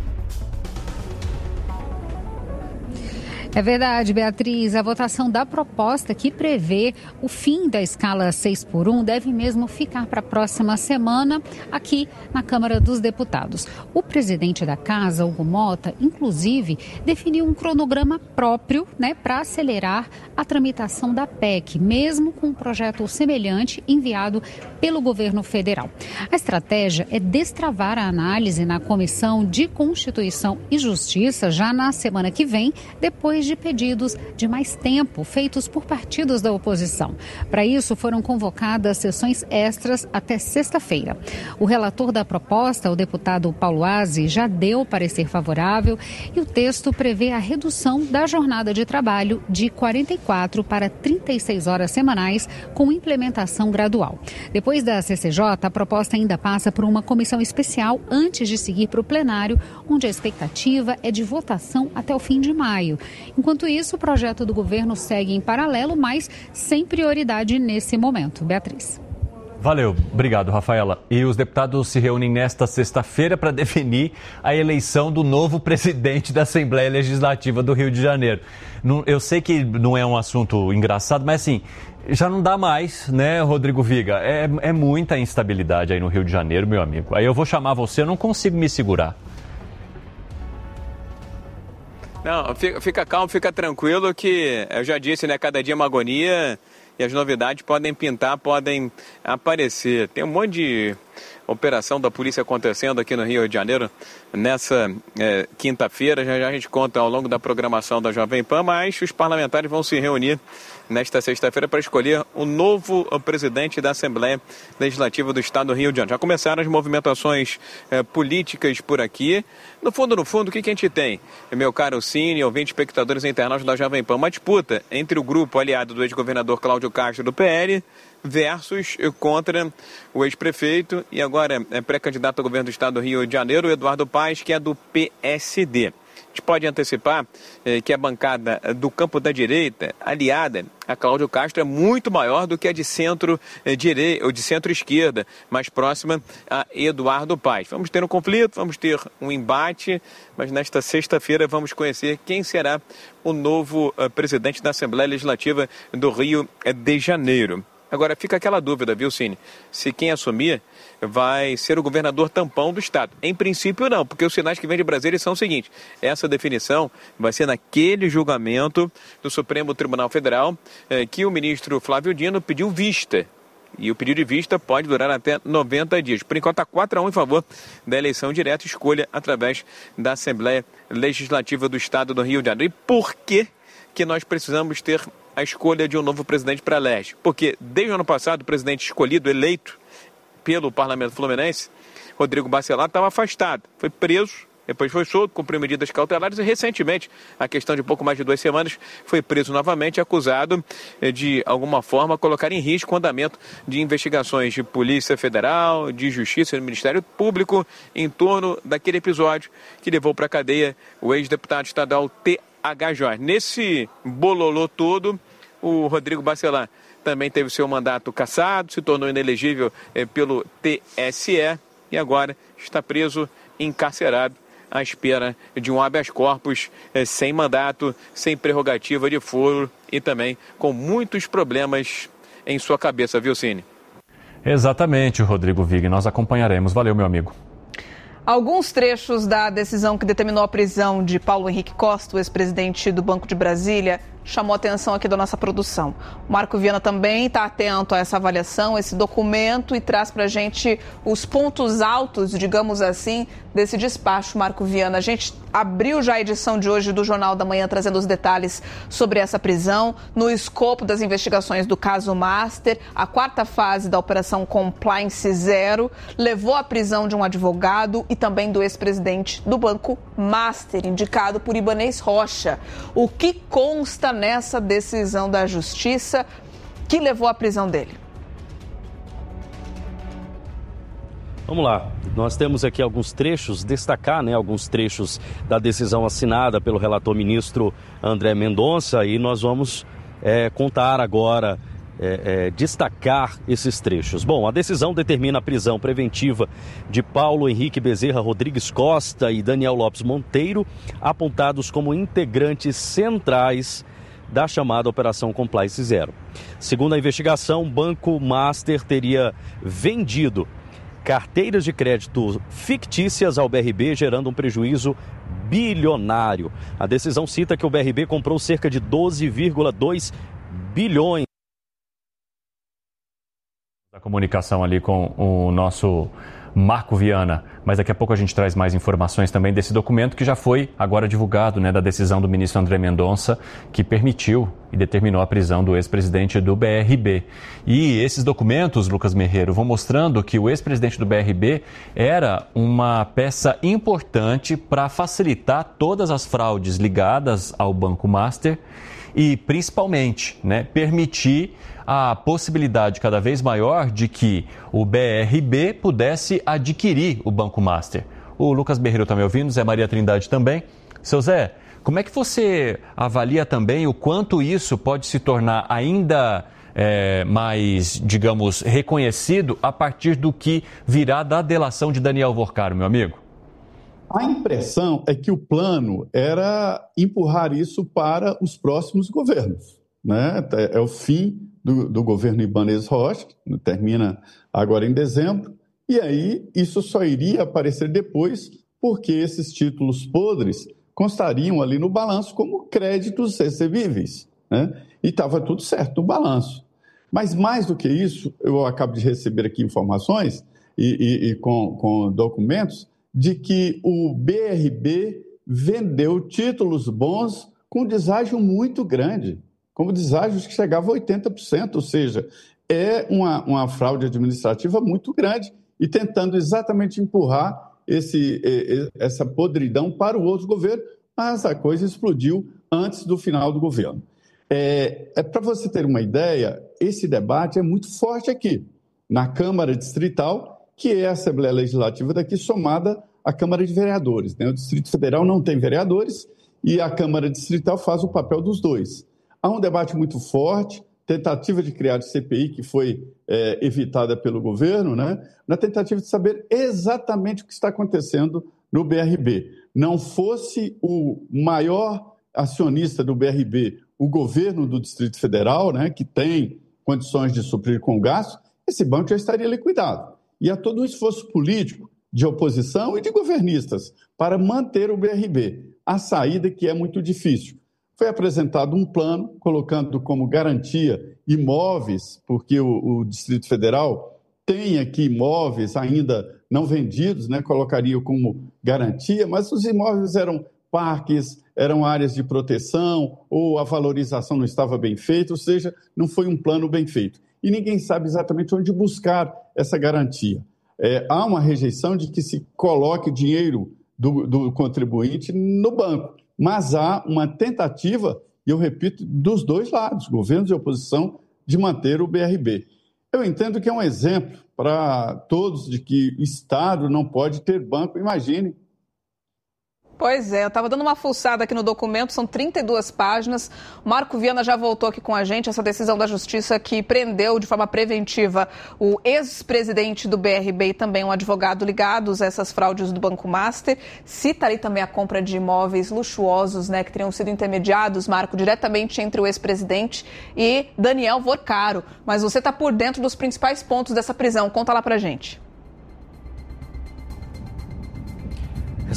É verdade, Beatriz. A votação da proposta que prevê o fim da escala seis por um deve mesmo ficar para a próxima semana aqui na Câmara dos Deputados. O presidente da Casa, Hugo Mota, inclusive, definiu um cronograma próprio, né, para acelerar a tramitação da P E C, mesmo com um projeto semelhante enviado pelo governo federal. A estratégia é destravar a análise na Comissão de Constituição e Justiça já na semana que vem, depois de pedidos de mais tempo feitos por partidos da oposição. Para isso, foram convocadas sessões extras até sexta-feira. O relator da proposta, o deputado Paulo Aze, já deu parecer favorável e o texto prevê a redução da jornada de trabalho de quarenta e quatro para trinta e seis horas semanais, com implementação gradual. Depois da C C J, a proposta ainda passa por uma comissão especial antes de seguir para o plenário, onde a expectativa é de votação até o fim de maio. Enquanto isso, o projeto do governo segue em paralelo, mas sem prioridade nesse momento. Beatriz. Valeu, obrigado, Rafaela. E os deputados se reúnem nesta sexta-feira para definir a eleição do novo presidente da Assembleia Legislativa do Rio de Janeiro. Eu sei que não é um assunto engraçado, mas assim, já não dá mais, né, Rodrigo Viga? É, é muita instabilidade aí no Rio de Janeiro, meu amigo. Aí eu vou chamar você, eu não consigo me segurar. Não, fica, fica calmo, fica tranquilo que eu já disse, né, cada dia é uma agonia e as novidades podem pintar, podem aparecer. Tem um monte de operação da polícia acontecendo aqui no Rio de Janeiro nessa é, quinta-feira. Já já a gente conta ao longo da programação da Jovem Pan, mas os parlamentares vão se reunir nesta sexta-feira para escolher o novo presidente da Assembleia Legislativa do Estado do Rio de Janeiro. Já começaram as movimentações é, políticas por aqui. No fundo, no fundo, o que, que a gente tem? Meu caro Cine, ouvintes, espectadores e internautas da Jovem Pan, uma disputa entre o grupo aliado do ex-governador Cláudio Castro do P L versus contra o ex-prefeito e agora é pré-candidato ao governo do Estado do Rio de Janeiro, Eduardo Paes, que é do P S D. A gente pode antecipar eh, que a bancada do campo da direita, aliada a Cláudio Castro, é muito maior do que a de centro-direita ou de centro-esquerda, mais próxima a Eduardo Paes. Vamos ter um conflito, vamos ter um embate, mas nesta sexta-feira vamos conhecer quem será o novo uh, presidente da Assembleia Legislativa do Rio de Janeiro. Agora, fica aquela dúvida, viu, Cine? Se quem assumir vai ser o governador tampão do Estado. Em princípio, não, porque os sinais que vêm de Brasília são os seguintes. Essa definição vai ser naquele julgamento do Supremo Tribunal Federal eh, que o ministro Flávio Dino pediu vista. E o pedido de vista pode durar até noventa dias. Por enquanto, está quatro a um em favor da eleição direta, escolha através da Assembleia Legislativa do Estado do Rio de Janeiro. E por que que nós precisamos ter a escolha de um novo presidente para a Leste? Porque desde o ano passado o presidente escolhido, eleito pelo Parlamento Fluminense, Rodrigo Bacelar, estava afastado, foi preso, depois foi solto, cumpriu medidas cautelares e recentemente, a questão de pouco mais de duas semanas, foi preso novamente, acusado de alguma forma colocar em risco o andamento de investigações de Polícia Federal, de Justiça e do Ministério Público em torno daquele episódio que levou para a cadeia o ex-deputado estadual T H Jorge. Nesse bololô todo, o Rodrigo Bacelar também teve seu mandato cassado, se tornou inelegível eh, pelo T S E e agora está preso, encarcerado, à espera de um habeas corpus eh, sem mandato, sem prerrogativa de foro e também com muitos problemas em sua cabeça, viu, Cine? Exatamente, Rodrigo Vig. Nós acompanharemos. Valeu, meu amigo. Alguns trechos da decisão que determinou a prisão de Paulo Henrique Costa, o ex-presidente do Banco de Brasília, chamou a atenção aqui da nossa produção. O Marco Viana também está atento a essa avaliação, esse documento, e traz para a gente os pontos altos, digamos assim, desse despacho, Marco Viana. A gente abriu já a edição de hoje do Jornal da Manhã trazendo os detalhes sobre essa prisão, no escopo das investigações do caso Master. A quarta fase da Operação Compliance Zero levou à prisão de um advogado e também do ex-presidente do Banco Master, indicado por Ibanez Rocha. O que consta nessa decisão da Justiça que levou à prisão dele? Vamos lá, nós temos aqui alguns trechos, destacar né, alguns trechos da decisão assinada pelo relator ministro André Mendonça, e nós vamos é, contar agora, é, é, destacar esses trechos. Bom, a decisão determina a prisão preventiva de Paulo Henrique Bezerra Rodrigues Costa e Daniel Lopes Monteiro, apontados como integrantes centrais da chamada Operação Compliance Zero. Segundo a investigação, o Banco Master teria vendido carteiras de crédito fictícias ao B R B, gerando um prejuízo bilionário. A decisão cita que o B R B comprou cerca de doze vírgula dois bilhões. A comunicação ali com o nosso Marco Viana, mas daqui a pouco a gente traz mais informações também desse documento que já foi agora divulgado, né, da decisão do ministro André Mendonça, que permitiu e determinou a prisão do ex-presidente do B R B. E esses documentos, Lucas Merreiro, vão mostrando que o ex-presidente do B R B era uma peça importante para facilitar todas as fraudes ligadas ao Banco Master e, principalmente, né, permitir a possibilidade cada vez maior de que o B R B pudesse adquirir o Banco Master. O Lucas Berreiro está me ouvindo, Zé Maria Trindade também. Seu Zé, como é que você avalia também o quanto isso pode se tornar ainda é, mais, digamos, reconhecido a partir do que virá da delação de Daniel Vorcaro, meu amigo? A impressão é que o plano era empurrar isso para os próximos governos, né? É o fim Do, do governo Ibanez Rocha, que termina agora em dezembro, e aí isso só iria aparecer depois, porque esses títulos podres constariam ali no balanço como créditos recebíveis, né? E estava tudo certo no balanço. Mas mais do que isso, eu acabo de receber aqui informações e, e, e com, com documentos de que o B R B vendeu títulos bons com deságio muito grande, como deságios que chegavam a oitenta por cento, ou seja, é uma, uma fraude administrativa muito grande e tentando exatamente empurrar esse, essa podridão para o outro governo, mas a coisa explodiu antes do final do governo. É, é para você ter uma ideia, esse debate é muito forte aqui, na Câmara Distrital, que é a Assembleia Legislativa daqui, somada à Câmara de Vereadores, né? O Distrito Federal não tem vereadores e a Câmara Distrital faz o papel dos dois. Há um debate muito forte, tentativa de criar a C P I que foi é, evitada pelo governo, né? Na tentativa de saber exatamente o que está acontecendo no B R B. Não fosse o maior acionista do B R B, o governo do Distrito Federal, né, que tem condições de suprir com gasto, esse banco já estaria liquidado. E há todo um esforço político de oposição e de governistas para manter o B R B. A saída que é muito difícil. Foi apresentado um plano, colocando como garantia imóveis, porque o, o Distrito Federal tem aqui imóveis ainda não vendidos, né? Colocaria como garantia, mas os imóveis eram parques, eram áreas de proteção, ou a valorização não estava bem feita, ou seja, não foi um plano bem feito. E ninguém sabe exatamente onde buscar essa garantia. É, há uma rejeição de que se coloque dinheiro do, do contribuinte no banco. Mas há uma tentativa, e eu repito, dos dois lados, governos e oposição, de manter o B R B. Eu entendo que é um exemplo para todos de que o Estado não pode ter banco, imagine. Pois é, eu estava dando uma fuçada aqui no documento, são trinta e duas páginas. O Marco Viana já voltou aqui com a gente, essa decisão da Justiça que prendeu de forma preventiva o ex-presidente do B R B e também um advogado ligados a essas fraudes do Banco Master. Cita ali também a compra de imóveis luxuosos, né, que teriam sido intermediados, Marco, diretamente entre o ex-presidente e Daniel Vorcaro. Mas você está por dentro dos principais pontos dessa prisão, conta lá pra gente.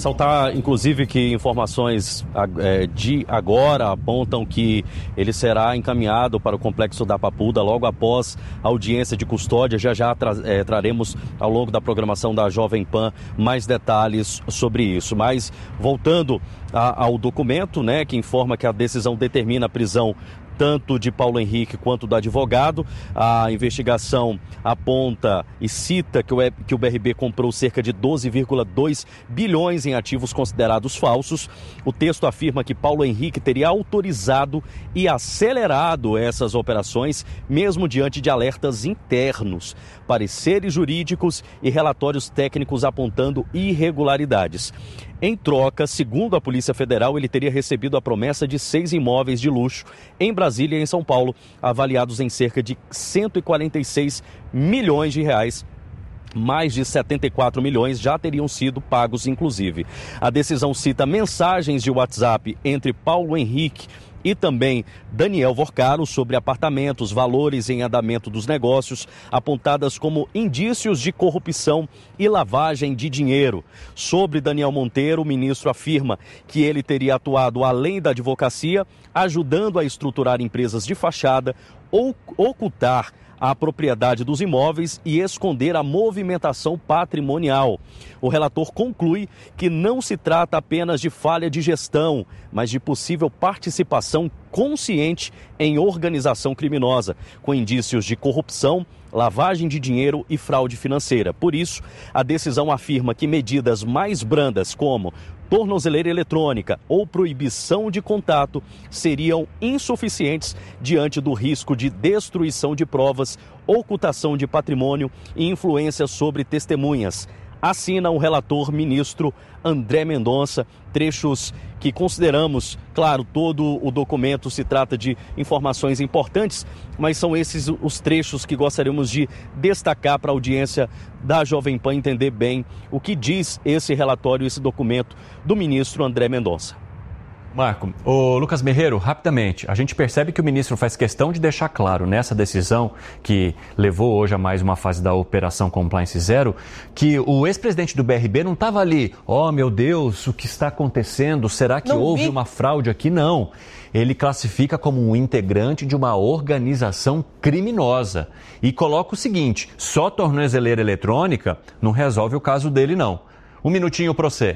Ressaltar, inclusive, que informações é, de agora apontam que ele será encaminhado para o Complexo da Papuda logo após a audiência de custódia. Já já tra é, traremos ao longo da programação da Jovem Pan mais detalhes sobre isso. Mas voltando a, ao documento, né, que informa que a decisão determina a prisão tanto de Paulo Henrique quanto do advogado. A investigação aponta e cita que o, que o B R B comprou cerca de doze vírgula dois bilhões em ativos considerados falsos. O texto afirma que Paulo Henrique teria autorizado e acelerado essas operações, mesmo diante de alertas internos, pareceres jurídicos e relatórios técnicos apontando irregularidades. Em troca, segundo a Polícia Federal, ele teria recebido a promessa de seis imóveis de luxo em Brasília e em São Paulo, avaliados em cerca de cento e quarenta e seis milhões de reais. Mais de setenta e quatro milhões já teriam sido pagos, inclusive. A decisão cita mensagens de WhatsApp entre Paulo Henrique e também Daniel Vorcaro sobre apartamentos, valores em andamento dos negócios, apontadas como indícios de corrupção e lavagem de dinheiro. Sobre Daniel Monteiro, o ministro afirma que ele teria atuado além da advocacia, ajudando a estruturar empresas de fachada ou ocultar a propriedade dos imóveis e esconder a movimentação patrimonial. O relator conclui que não se trata apenas de falha de gestão, mas de possível participação consciente em organização criminosa, com indícios de corrupção, lavagem de dinheiro e fraude financeira. Por isso, a decisão afirma que medidas mais brandas, como tornozeleira eletrônica ou proibição de contato, seriam insuficientes diante do risco de destruição de provas, ocultação de patrimônio e influência sobre testemunhas. Assina o relator ministro André Mendonça, trechos que consideramos, claro, todo o documento se trata de informações importantes, mas são esses os trechos que gostaríamos de destacar para a audiência da Jovem Pan entender bem o que diz esse relatório, esse documento do ministro André Mendonça. Marco, o Lucas Merreiro, rapidamente, a gente percebe que o ministro faz questão de deixar claro nessa decisão que levou hoje a mais uma fase da Operação Compliance Zero, que o ex-presidente do B R B não estava ali, oh meu Deus, o que está acontecendo? Será que não houve vi. uma fraude aqui? Não. Ele classifica como um integrante de uma organização criminosa e coloca o seguinte, só tornozeleira eletrônica não resolve o caso dele não. Um minutinho para você.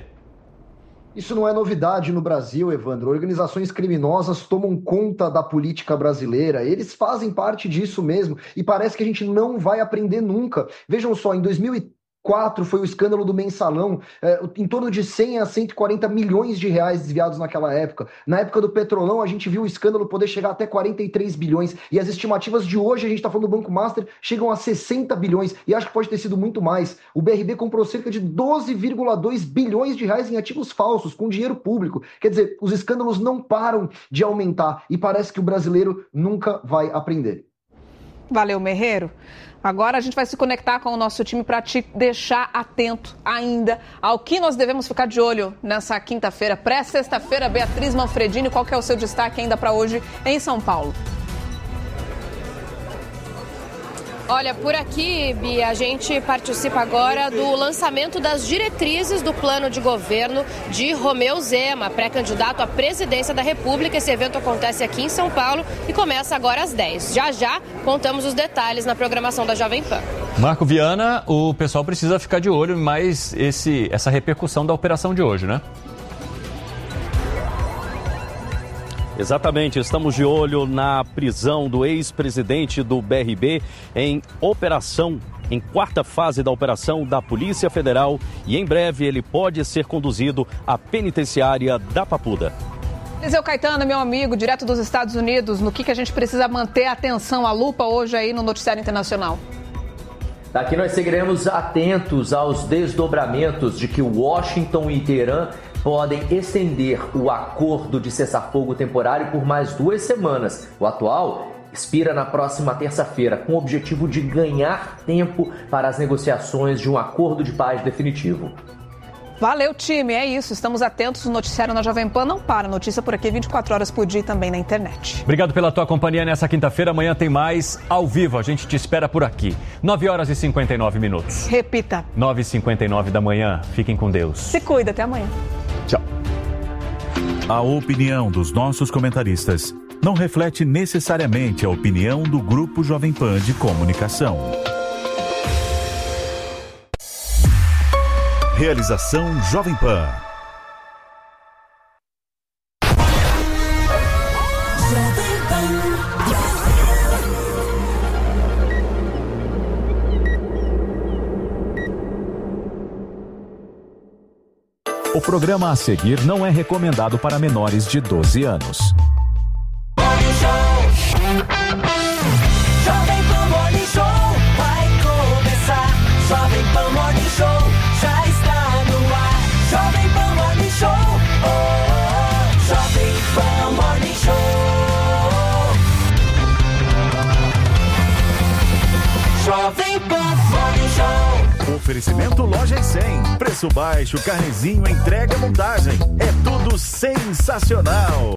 Isso não é novidade no Brasil, Evandro. Organizações criminosas tomam conta da política brasileira. Eles fazem parte disso mesmo e parece que a gente não vai aprender nunca. Vejam só, em dois mil e quatro foi o escândalo do Mensalão, é, em torno de cem a cento e quarenta milhões de reais desviados naquela época. Na época do Petrolão, a gente viu o escândalo poder chegar até quarenta e três bilhões. E as estimativas de hoje, a gente está falando do Banco Master, chegam a sessenta bilhões. E acho que pode ter sido muito mais. O B R B comprou cerca de doze vírgula dois bilhões de reais em ativos falsos, com dinheiro público. Quer dizer, os escândalos não param de aumentar. E parece que o brasileiro nunca vai aprender. Valeu, Merreiro. Agora a gente vai se conectar com o nosso time para te deixar atento ainda ao que nós devemos ficar de olho nessa quinta-feira, pré-sexta-feira. Beatriz Manfredini, qual que é o seu destaque ainda para hoje em São Paulo? Olha, por aqui, Bia, a gente participa agora do lançamento das diretrizes do plano de governo de Romeu Zema, pré-candidato à presidência da República. Esse evento acontece aqui em São Paulo e começa agora às dez. Já já contamos os detalhes na programação da Jovem Pan. Marco Viana, o pessoal precisa ficar de olho em mais esse, essa repercussão da operação de hoje, né? Exatamente, estamos de olho na prisão do ex-presidente do B R B em operação, em quarta fase da operação da Polícia Federal, e em breve ele pode ser conduzido à penitenciária da Papuda. Eliseu Caetano, meu amigo, direto dos Estados Unidos, no que, que a gente precisa manter a atenção, a lupa hoje aí no noticiário internacional? Aqui nós seguiremos atentos aos desdobramentos de que Washington e Teherã podem estender o acordo de cessar-fogo temporário por mais duas semanas. O atual expira na próxima terça-feira, com o objetivo de ganhar tempo para as negociações de um acordo de paz definitivo. Valeu, time. É isso. Estamos atentos. O noticiário na Jovem Pan não para. Notícia por aqui vinte e quatro horas por dia e também na internet. Obrigado pela tua companhia nessa quinta-feira. Amanhã tem mais ao vivo. A gente te espera por aqui. nove horas e cinquenta e nove minutos. Repita. nove e cinquenta e nove da manhã. Fiquem com Deus. Se cuida. Até amanhã. Tchau. A opinião dos nossos comentaristas não reflete necessariamente a opinião do Grupo Jovem Pan de Comunicação. Realização Jovem Pan. O programa a seguir não é recomendado para menores de doze anos. Jovem Pan Morning Show vai começar. Jovem Pan Morning Show já está no ar. Jovem Pan Morning Show, oh, oh, oh. Jovem Pan Morning Show. Jovem Pan Morning Show. Oferecimento Loja cem. Preço baixo, carnezinho, entrega, montagem. É tudo sensacional.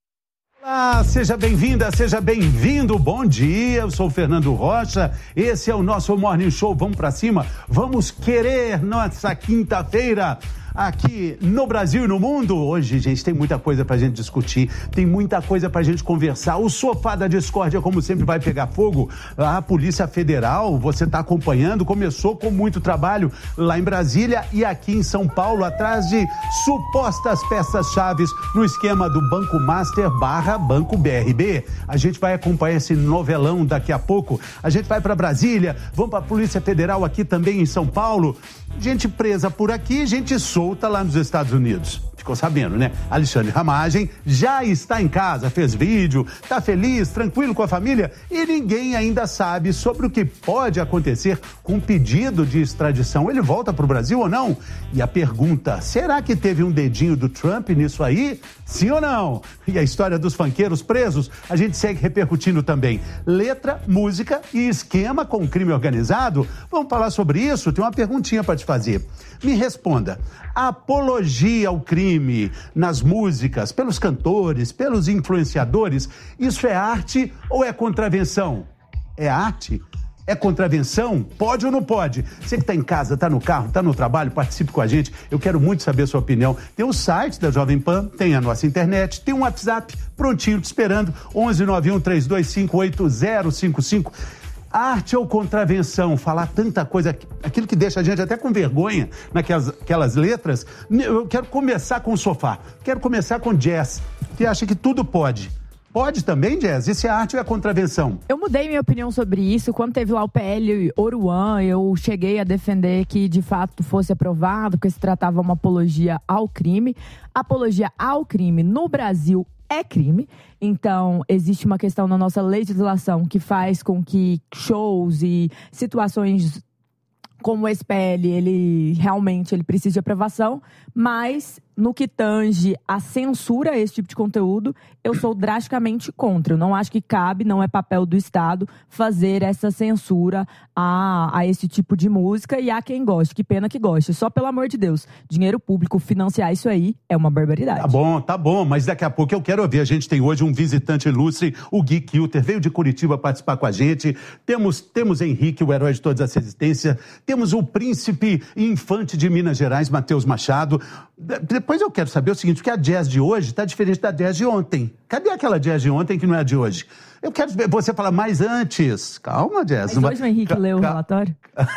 Olá, seja bem-vinda, seja bem-vindo, bom dia, eu sou o Fernando Rocha, esse é o nosso Morning Show, vamos pra cima, vamos querer nossa quinta-feira aqui no Brasil e no mundo. Hoje, gente, tem muita coisa pra gente discutir, tem muita coisa pra gente conversar. O sofá da discórdia, como sempre, vai pegar fogo. A Polícia Federal, você tá acompanhando, começou com muito trabalho lá em Brasília e aqui em São Paulo, atrás de supostas peças-chaves no esquema do Banco Master barra Banco B R B. A gente vai acompanhar esse novelão daqui a pouco. A gente vai pra Brasília, vamos pra Polícia Federal aqui também em São Paulo. Gente presa por aqui, gente solta lá nos Estados Unidos. Ficou sabendo, né? Alexandre Ramagem já está em casa, fez vídeo, tá feliz, tranquilo com a família e ninguém ainda sabe sobre o que pode acontecer com o pedido de extradição. Ele volta pro Brasil ou não? E a pergunta, será que teve um dedinho do Trump nisso aí? Sim ou não? E a história dos funkeiros presos, a gente segue repercutindo também. Letra, música e esquema com crime organizado? Vamos falar sobre isso? Tem uma perguntinha para te fazer. Me responda, a apologia ao crime nas músicas, pelos cantores, pelos influenciadores, isso é arte ou é contravenção? É arte? É contravenção? Pode ou não pode? Você que está em casa, está no carro, está no trabalho, participe com a gente. Eu quero muito saber a sua opinião. Tem o site da Jovem Pan, tem a nossa internet, tem um WhatsApp prontinho te esperando, onze nove um três dois cinco oito zero cinco cinco. Arte ou contravenção, falar tanta coisa, aquilo que deixa a gente até com vergonha naquelas aquelas letras. Eu quero começar com o sofá, quero começar com jazz, que acha que tudo pode. Pode também, Jazz? Isso é arte ou é contravenção? Eu mudei minha opinião sobre isso. Quando teve lá o P L Oruan, eu cheguei a defender que de fato fosse aprovado, porque se tratava uma apologia ao crime. Apologia ao crime no Brasil é crime, então existe uma questão na nossa legislação que faz com que shows e situações como esse P L, ele realmente ele precisa de aprovação, mas no que tange a censura a esse tipo de conteúdo, eu sou drasticamente contra. Eu não acho que cabe, não é papel do Estado fazer essa censura a, a esse tipo de música e a quem goste. Que pena que goste. Só pelo amor de Deus, dinheiro público financiar isso aí é uma barbaridade. Tá bom, tá bom, mas daqui a pouco eu quero ouvir. A gente tem hoje um visitante ilustre, o Gui Kilter, veio de Curitiba participar com a gente. Temos, temos Henrique, o herói de todas as resistências. Temos o príncipe infante de Minas Gerais, Matheus Machado. Depois eu quero saber o seguinte, porque a jazz de hoje está diferente da jazz de ontem. Cadê aquela jazz de ontem que não é a de hoje? Eu quero você falar mais antes. Calma, Jazz. Mas hoje o Henrique Cal... leu o relatório?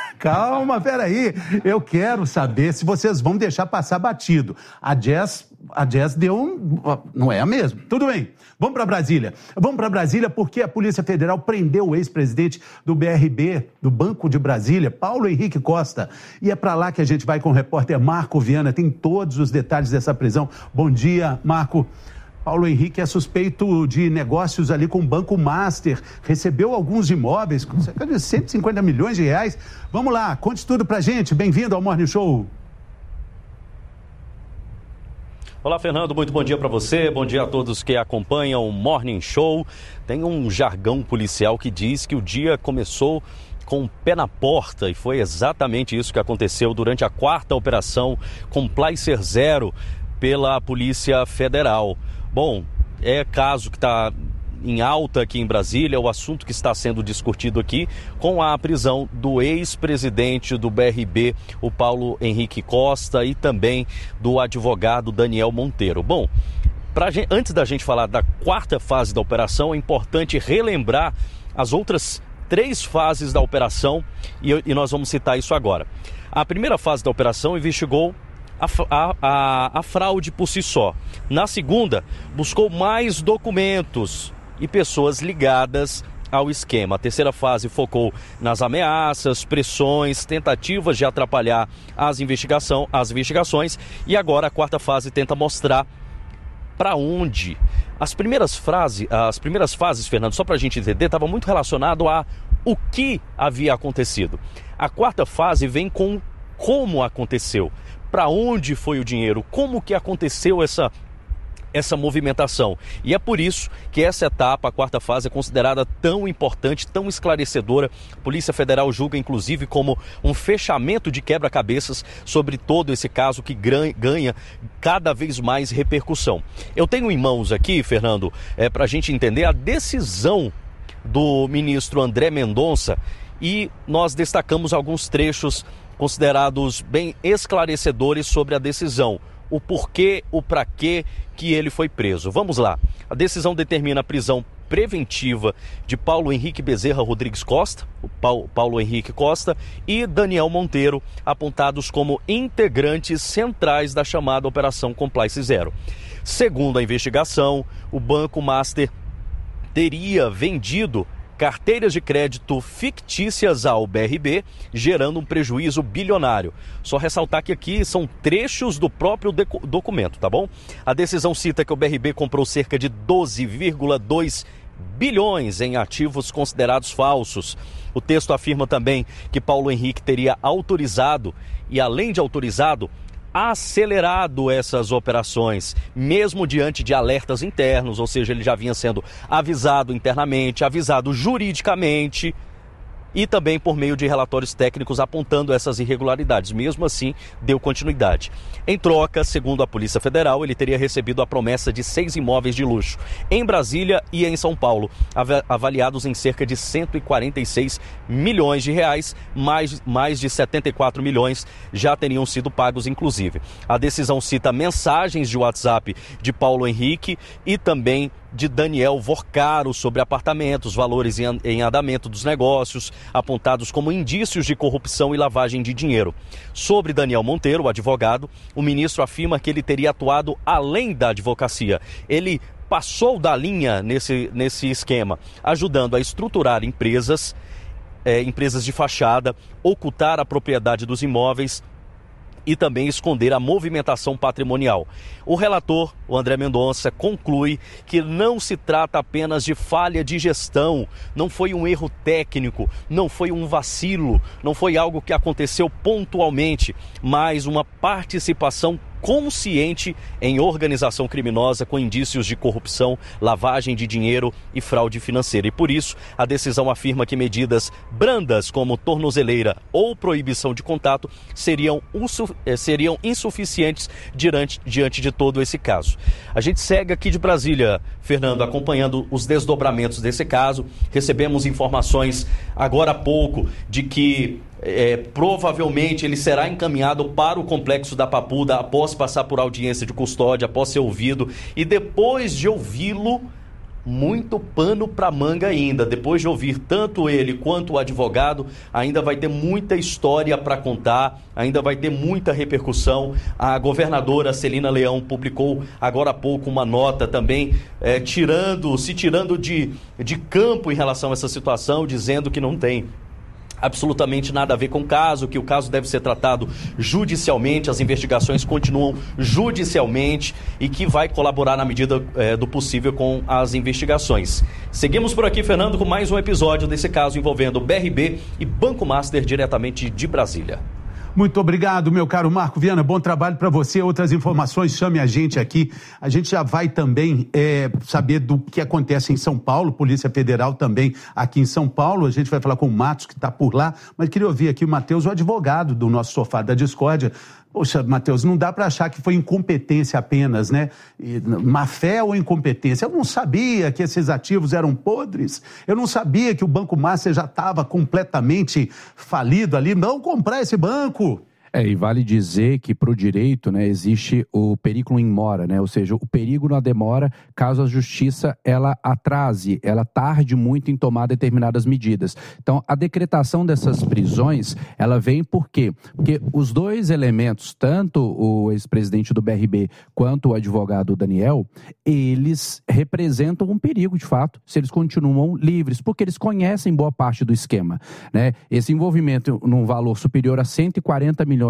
Calma, peraí. Eu quero saber se vocês vão deixar passar batido. A Jazz, a Jazz deu um... Não é a mesma. Tudo bem. Vamos para Brasília. Vamos para Brasília porque a Polícia Federal prendeu o ex-presidente do B R B, do Banco de Brasília, Paulo Henrique Costa. E é para lá que a gente vai com o repórter Marco Viana. Tem todos os detalhes dessa prisão. Bom dia, Marco. Paulo Henrique é suspeito de negócios ali com o Banco Master, recebeu alguns imóveis com cerca de cento e cinquenta milhões de reais. Vamos lá, conte tudo pra gente. Bem-vindo ao Morning Show. Olá, Fernando, muito bom dia para você, bom dia a todos que acompanham o Morning Show. Tem um jargão policial que diz que o dia começou com o pé na porta, e foi exatamente isso que aconteceu durante a quarta operação Complicer Zero pela Polícia Federal. Bom, é caso que está em alta aqui em Brasília, o assunto que está sendo discutido aqui com a prisão do ex-presidente do B R B, o Paulo Henrique Costa, e também do advogado Daniel Monteiro. Bom, pra gente, antes da gente falar da quarta fase da operação, é importante relembrar as outras três fases da operação e, e nós vamos citar isso agora. A primeira fase da operação investigou A, a, a, a fraude por si só. Na segunda, buscou mais documentos e pessoas ligadas ao esquema. A terceira fase focou nas ameaças, pressões, tentativas de atrapalhar as, investigação, as investigações. E agora a quarta fase tenta mostrar para onde. As primeiras, frase, as primeiras fases, Fernando, só para a gente entender, estava muito relacionado a o que havia acontecido. A quarta fase vem com como aconteceu. Para onde foi o dinheiro? Como que aconteceu essa, essa movimentação? E é por isso que essa etapa, a quarta fase, é considerada tão importante, tão esclarecedora. A Polícia Federal julga, inclusive, como um fechamento de quebra-cabeças sobre todo esse caso que ganha cada vez mais repercussão. Eu tenho em mãos aqui, Fernando, é, para a gente entender a decisão do ministro André Mendonça, e nós destacamos alguns trechos considerados bem esclarecedores sobre a decisão, o porquê, o para quê que ele foi preso. Vamos lá. A decisão determina a prisão preventiva de Paulo Henrique Bezerra Rodrigues Costa, o Paulo Henrique Costa, e Daniel Monteiro, apontados como integrantes centrais da chamada Operação Complice Zero. Segundo a investigação, o Banco Master teria vendido carteiras de crédito fictícias ao B R B, gerando um prejuízo bilionário. Só ressaltar que aqui são trechos do próprio documento, tá bom? A decisão cita que o B R B comprou cerca de doze vírgula dois bilhões em ativos considerados falsos. O texto afirma também que Paulo Henrique teria autorizado, e além de autorizado, acelerado essas operações, mesmo diante de alertas internos, ou seja, ele já vinha sendo avisado internamente, avisado juridicamente e também por meio de relatórios técnicos apontando essas irregularidades. Mesmo assim, deu continuidade. Em troca, segundo a Polícia Federal, ele teria recebido a promessa de seis imóveis de luxo em Brasília e em São Paulo, avaliados em cerca de cento e quarenta e seis milhões de reais, mais, mais de setenta e quatro milhões já teriam sido pagos, inclusive. A decisão cita mensagens de WhatsApp de Paulo Henrique e também de Daniel Vorcaro sobre apartamentos, valores em, em andamento dos negócios, apontados como indícios de corrupção e lavagem de dinheiro. Sobre Daniel Monteiro, o advogado, o ministro afirma que ele teria atuado além da advocacia. Ele passou da linha nesse, nesse esquema, ajudando a estruturar empresas, é, empresas de fachada, ocultar a propriedade dos imóveis e também esconder a movimentação patrimonial. O relator, o André Mendonça, conclui que não se trata apenas de falha de gestão, não foi um erro técnico, não foi um vacilo, não foi algo que aconteceu pontualmente, mas uma participação consciente em organização criminosa com indícios de corrupção, lavagem de dinheiro e fraude financeira. E por isso, a decisão afirma que medidas brandas como tornozeleira ou proibição de contato seriam, seriam insuficientes diante, diante de todo esse caso. A gente segue aqui de Brasília, Fernando, acompanhando os desdobramentos desse caso. Recebemos informações agora há pouco de que É, provavelmente ele será encaminhado para o complexo da Papuda após passar por audiência de custódia, após ser ouvido, e depois de ouvi-lo, muito pano para manga ainda. Depois de ouvir tanto ele quanto o advogado, ainda vai ter muita história para contar, ainda vai ter muita repercussão. A governadora Celina Leão publicou agora há pouco uma nota também, é, tirando, se tirando de, de campo em relação a essa situação, dizendo que não tem absolutamente nada a ver com o caso, que o caso deve ser tratado judicialmente, as investigações continuam judicialmente e que vai colaborar na medida é, do possível com as investigações. Seguimos por aqui, Fernando, com mais um episódio desse caso envolvendo B R B e Banco Master, diretamente de Brasília. Muito obrigado, meu caro Marco Viana. Bom trabalho para você. Outras informações, chame a gente aqui. A gente já vai também é, saber do que acontece em São Paulo, Polícia Federal também aqui em São Paulo. A gente vai falar com o Matos, que está por lá. Mas queria ouvir aqui o Matheus, o advogado do nosso Sofá da Discórdia. Poxa, Matheus, não dá para achar que foi incompetência apenas, né? Má fé ou incompetência? Eu não sabia que esses ativos eram podres. Eu não sabia que o Banco Master já estava completamente falido ali. Não comprar esse banco. É, e vale dizer que para o direito, né, existe o periculum in mora, né, ou seja, o perigo na demora caso a justiça ela atrase, ela tarde muito em tomar determinadas medidas. Então, a decretação dessas prisões, ela vem por quê? Porque os dois elementos, tanto o ex-presidente do B R B quanto o advogado Daniel, eles representam um perigo de fato, se eles continuam livres, porque eles conhecem boa parte do esquema, né? Esse envolvimento num valor superior a cento e quarenta milhões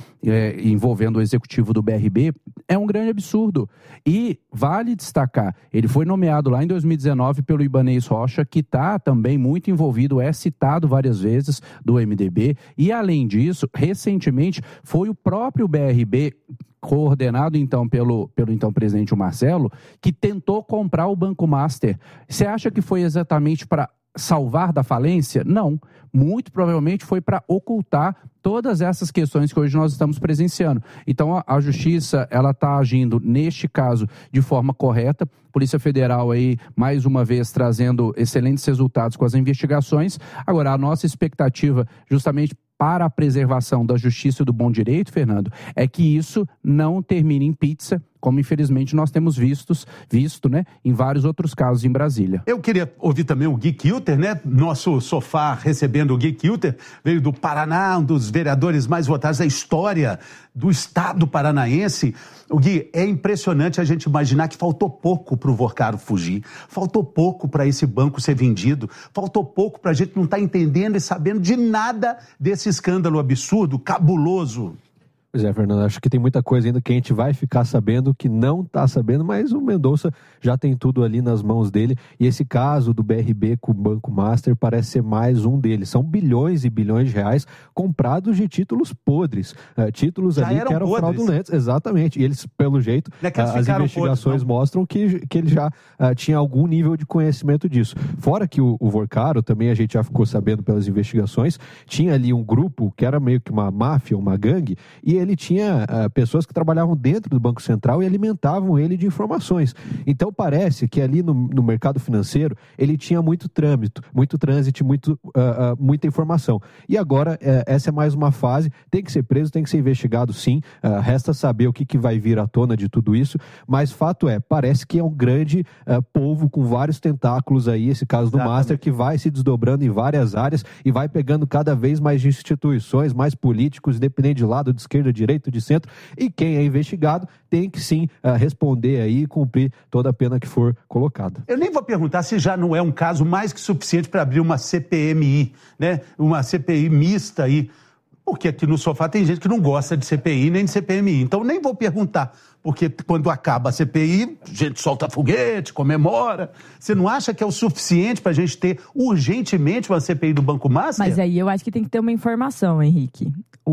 É, envolvendo o executivo do B R B, é um grande absurdo. E vale destacar, ele foi nomeado lá em dois mil e dezenove pelo Ibanez Rocha, que está também muito envolvido, é citado várias vezes do M D B, e além disso, recentemente foi o próprio B R B, coordenado então pelo, pelo então presidente Marcelo, que tentou comprar o Banco Master. Você acha que foi exatamente para salvar da falência? Não. Muito provavelmente foi para ocultar todas essas questões que hoje nós estamos presenciando. Então, a, a Justiça, ela está agindo, neste caso, de forma correta. Polícia Federal aí, mais uma vez, trazendo excelentes resultados com as investigações. Agora, a nossa expectativa, justamente para a preservação da justiça e do bom direito, Fernando, é que isso não termine em pizza, como infelizmente nós temos vistos, visto, né, em vários outros casos em Brasília. Eu queria ouvir também o Gui Kilter, né? Nosso Sofá recebendo o Gui Kilter, veio do Paraná, um dos vereadores mais votados da história do estado paranaense. O Gui, é impressionante a gente imaginar que faltou pouco para o Vorcaro fugir, faltou pouco para esse banco ser vendido, faltou pouco para a gente não estar tá entendendo e sabendo de nada desse escândalo absurdo, cabuloso. Pois é, Fernando, acho que tem muita coisa ainda que a gente vai ficar sabendo que não está sabendo, mas o Mendonça já tem tudo ali nas mãos dele, e esse caso do B R B com o Banco Master parece ser mais um deles. São bilhões e bilhões de reais comprados de títulos podres, uh, títulos já ali eram que eram podres. Fraudulentos, exatamente, e eles, pelo jeito, é uh, as investigações podres, mostram que, que ele já uh, tinha algum nível de conhecimento disso. Fora que o, o Vorcaro, também a gente já ficou sabendo pelas investigações, tinha ali um grupo que era meio que uma máfia, uma gangue, e ele tinha uh, pessoas que trabalhavam dentro do Banco Central e alimentavam ele de informações. Então parece que ali no, no mercado financeiro ele tinha muito trâmite, muito trânsito, muito, uh, uh, muita informação. E agora uh, essa é mais uma fase, tem que ser preso, tem que ser investigado sim, uh, resta saber o que, que vai vir à tona de tudo isso, mas fato é, parece que é um grande uh, polvo com vários tentáculos aí, esse caso do Exatamente. Master, que vai se desdobrando em várias áreas e vai pegando cada vez mais instituições, mais políticos, independente de lado, de esquerda, de direito, de centro, e quem é investigado tem que sim uh, responder aí e cumprir toda a pena que for colocada. Eu nem vou perguntar se já não é um caso mais que suficiente para abrir uma C P M I, né? Uma C P I mista aí, porque aqui no Sofá tem gente que não gosta de C P I nem de C P M I, então nem vou perguntar, porque quando acaba a C P I, a gente solta foguete, comemora. Você não acha que é o suficiente para a gente ter urgentemente uma C P I do Banco Master? Mas aí eu acho que tem que ter uma informação, Henrique.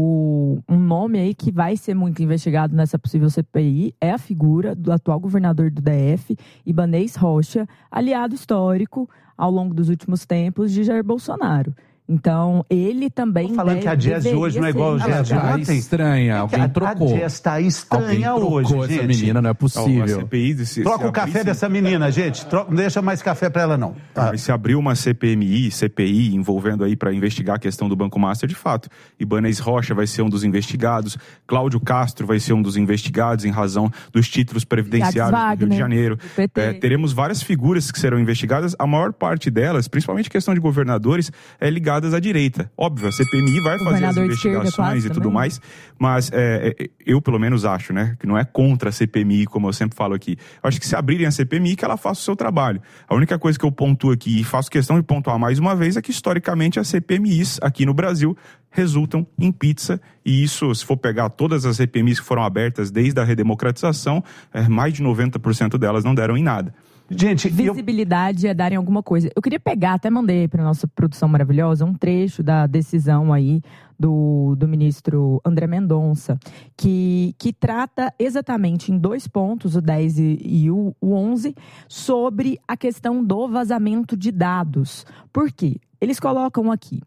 O, um nome aí que vai ser muito investigado nessa possível C P I é a figura do atual governador do D F, Ibanez Rocha, aliado histórico ao longo dos últimos tempos de Jair Bolsonaro. Então, ele também Tô falando deve, que a Jazz de hoje não é igual a Jazz de ontem. Está estranha, alguém a, trocou. A Jazz está estranha alguém hoje, trocou gente. Essa menina, não é possível. A C P I desse, Troca o café dessa menina, gente. Troca, não deixa mais café para ela, não. Ah. Se abriu uma C P M I, C P I, envolvendo aí para investigar a questão do Banco Master, de fato. Ibanez Rocha vai ser um dos investigados, Cláudio Castro vai ser um dos investigados em razão dos títulos previdenciários Wagner, do Rio de Janeiro. É, teremos várias figuras que serão investigadas, a maior parte delas, principalmente questão de governadores, é ligadas à direita. Óbvio, a C P M I vai fazer as investigações e tudo também. mais, mas é, eu pelo menos acho, né, que não é contra a C P M I, como eu sempre falo aqui. Eu acho que se abrirem a C P M I, que ela faça o seu trabalho. A única coisa que eu pontuo aqui, e faço questão de pontuar mais uma vez, é que historicamente as C P M Is aqui no Brasil resultam em pizza, e isso, se for pegar todas as C P M Is que foram abertas desde a redemocratização, é, mais de noventa por cento delas não deram em nada. Gente, visibilidade eu... é darem alguma coisa. Eu queria pegar, até mandei para nossa produção maravilhosa, um trecho da decisão aí do, do ministro André Mendonça, que, que trata exatamente em dois pontos, o dez e, e o, o onze, sobre a questão do vazamento de dados. Por quê? Eles colocam aqui...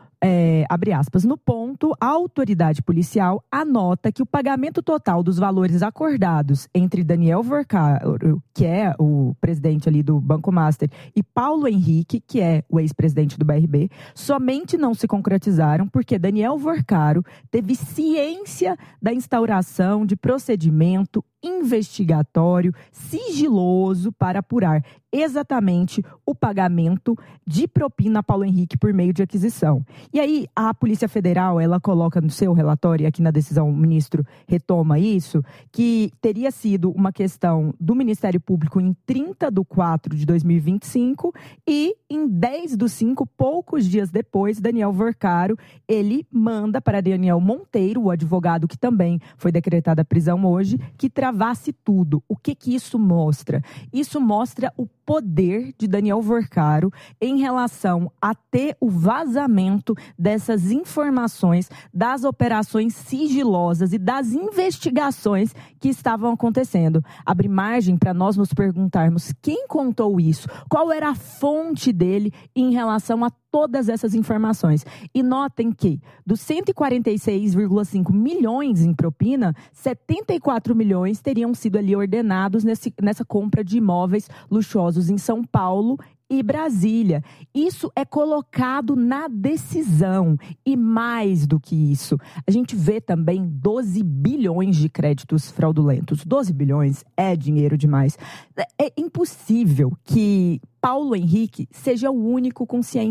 É, abre aspas, no ponto, a autoridade policial anota que o pagamento total dos valores acordados entre Daniel Vorcaro, que é o presidente ali do Banco Master, e Paulo Henrique, que é o ex-presidente do B R B, somente não se concretizaram porque Daniel Vorcaro teve ciência da instauração de procedimento investigatório, sigiloso para apurar exatamente o pagamento de propina a Paulo Henrique por meio de aquisição. E aí a Polícia Federal, ela coloca no seu relatório, e aqui na decisão o ministro retoma isso, que teria sido uma questão do Ministério Público em trinta de quatro de dois mil e vinte e cinco e em dez de cinco, poucos dias depois, Daniel Vorcaro, ele manda para Daniel Monteiro, o advogado que também foi decretada a prisão hoje, que travasse tudo. O que que isso mostra? Isso mostra o poder de Daniel Vorcaro em relação a ter o vazamento dessas informações das operações sigilosas e das investigações que estavam acontecendo. Abre margem para nós nos perguntarmos quem contou isso, qual era a fonte dele em relação a todas essas informações. E notem que, dos cento e quarenta e seis vírgula cinco milhões em propina, setenta e quatro milhões teriam sido ali ordenados nesse, nessa compra de imóveis luxuosos em São Paulo e Brasília. Isso é colocado na decisão. E mais do que isso, a gente vê também doze bilhões de créditos fraudulentos. doze bilhões é dinheiro demais. É impossível que Paulo Henrique seja o único consciente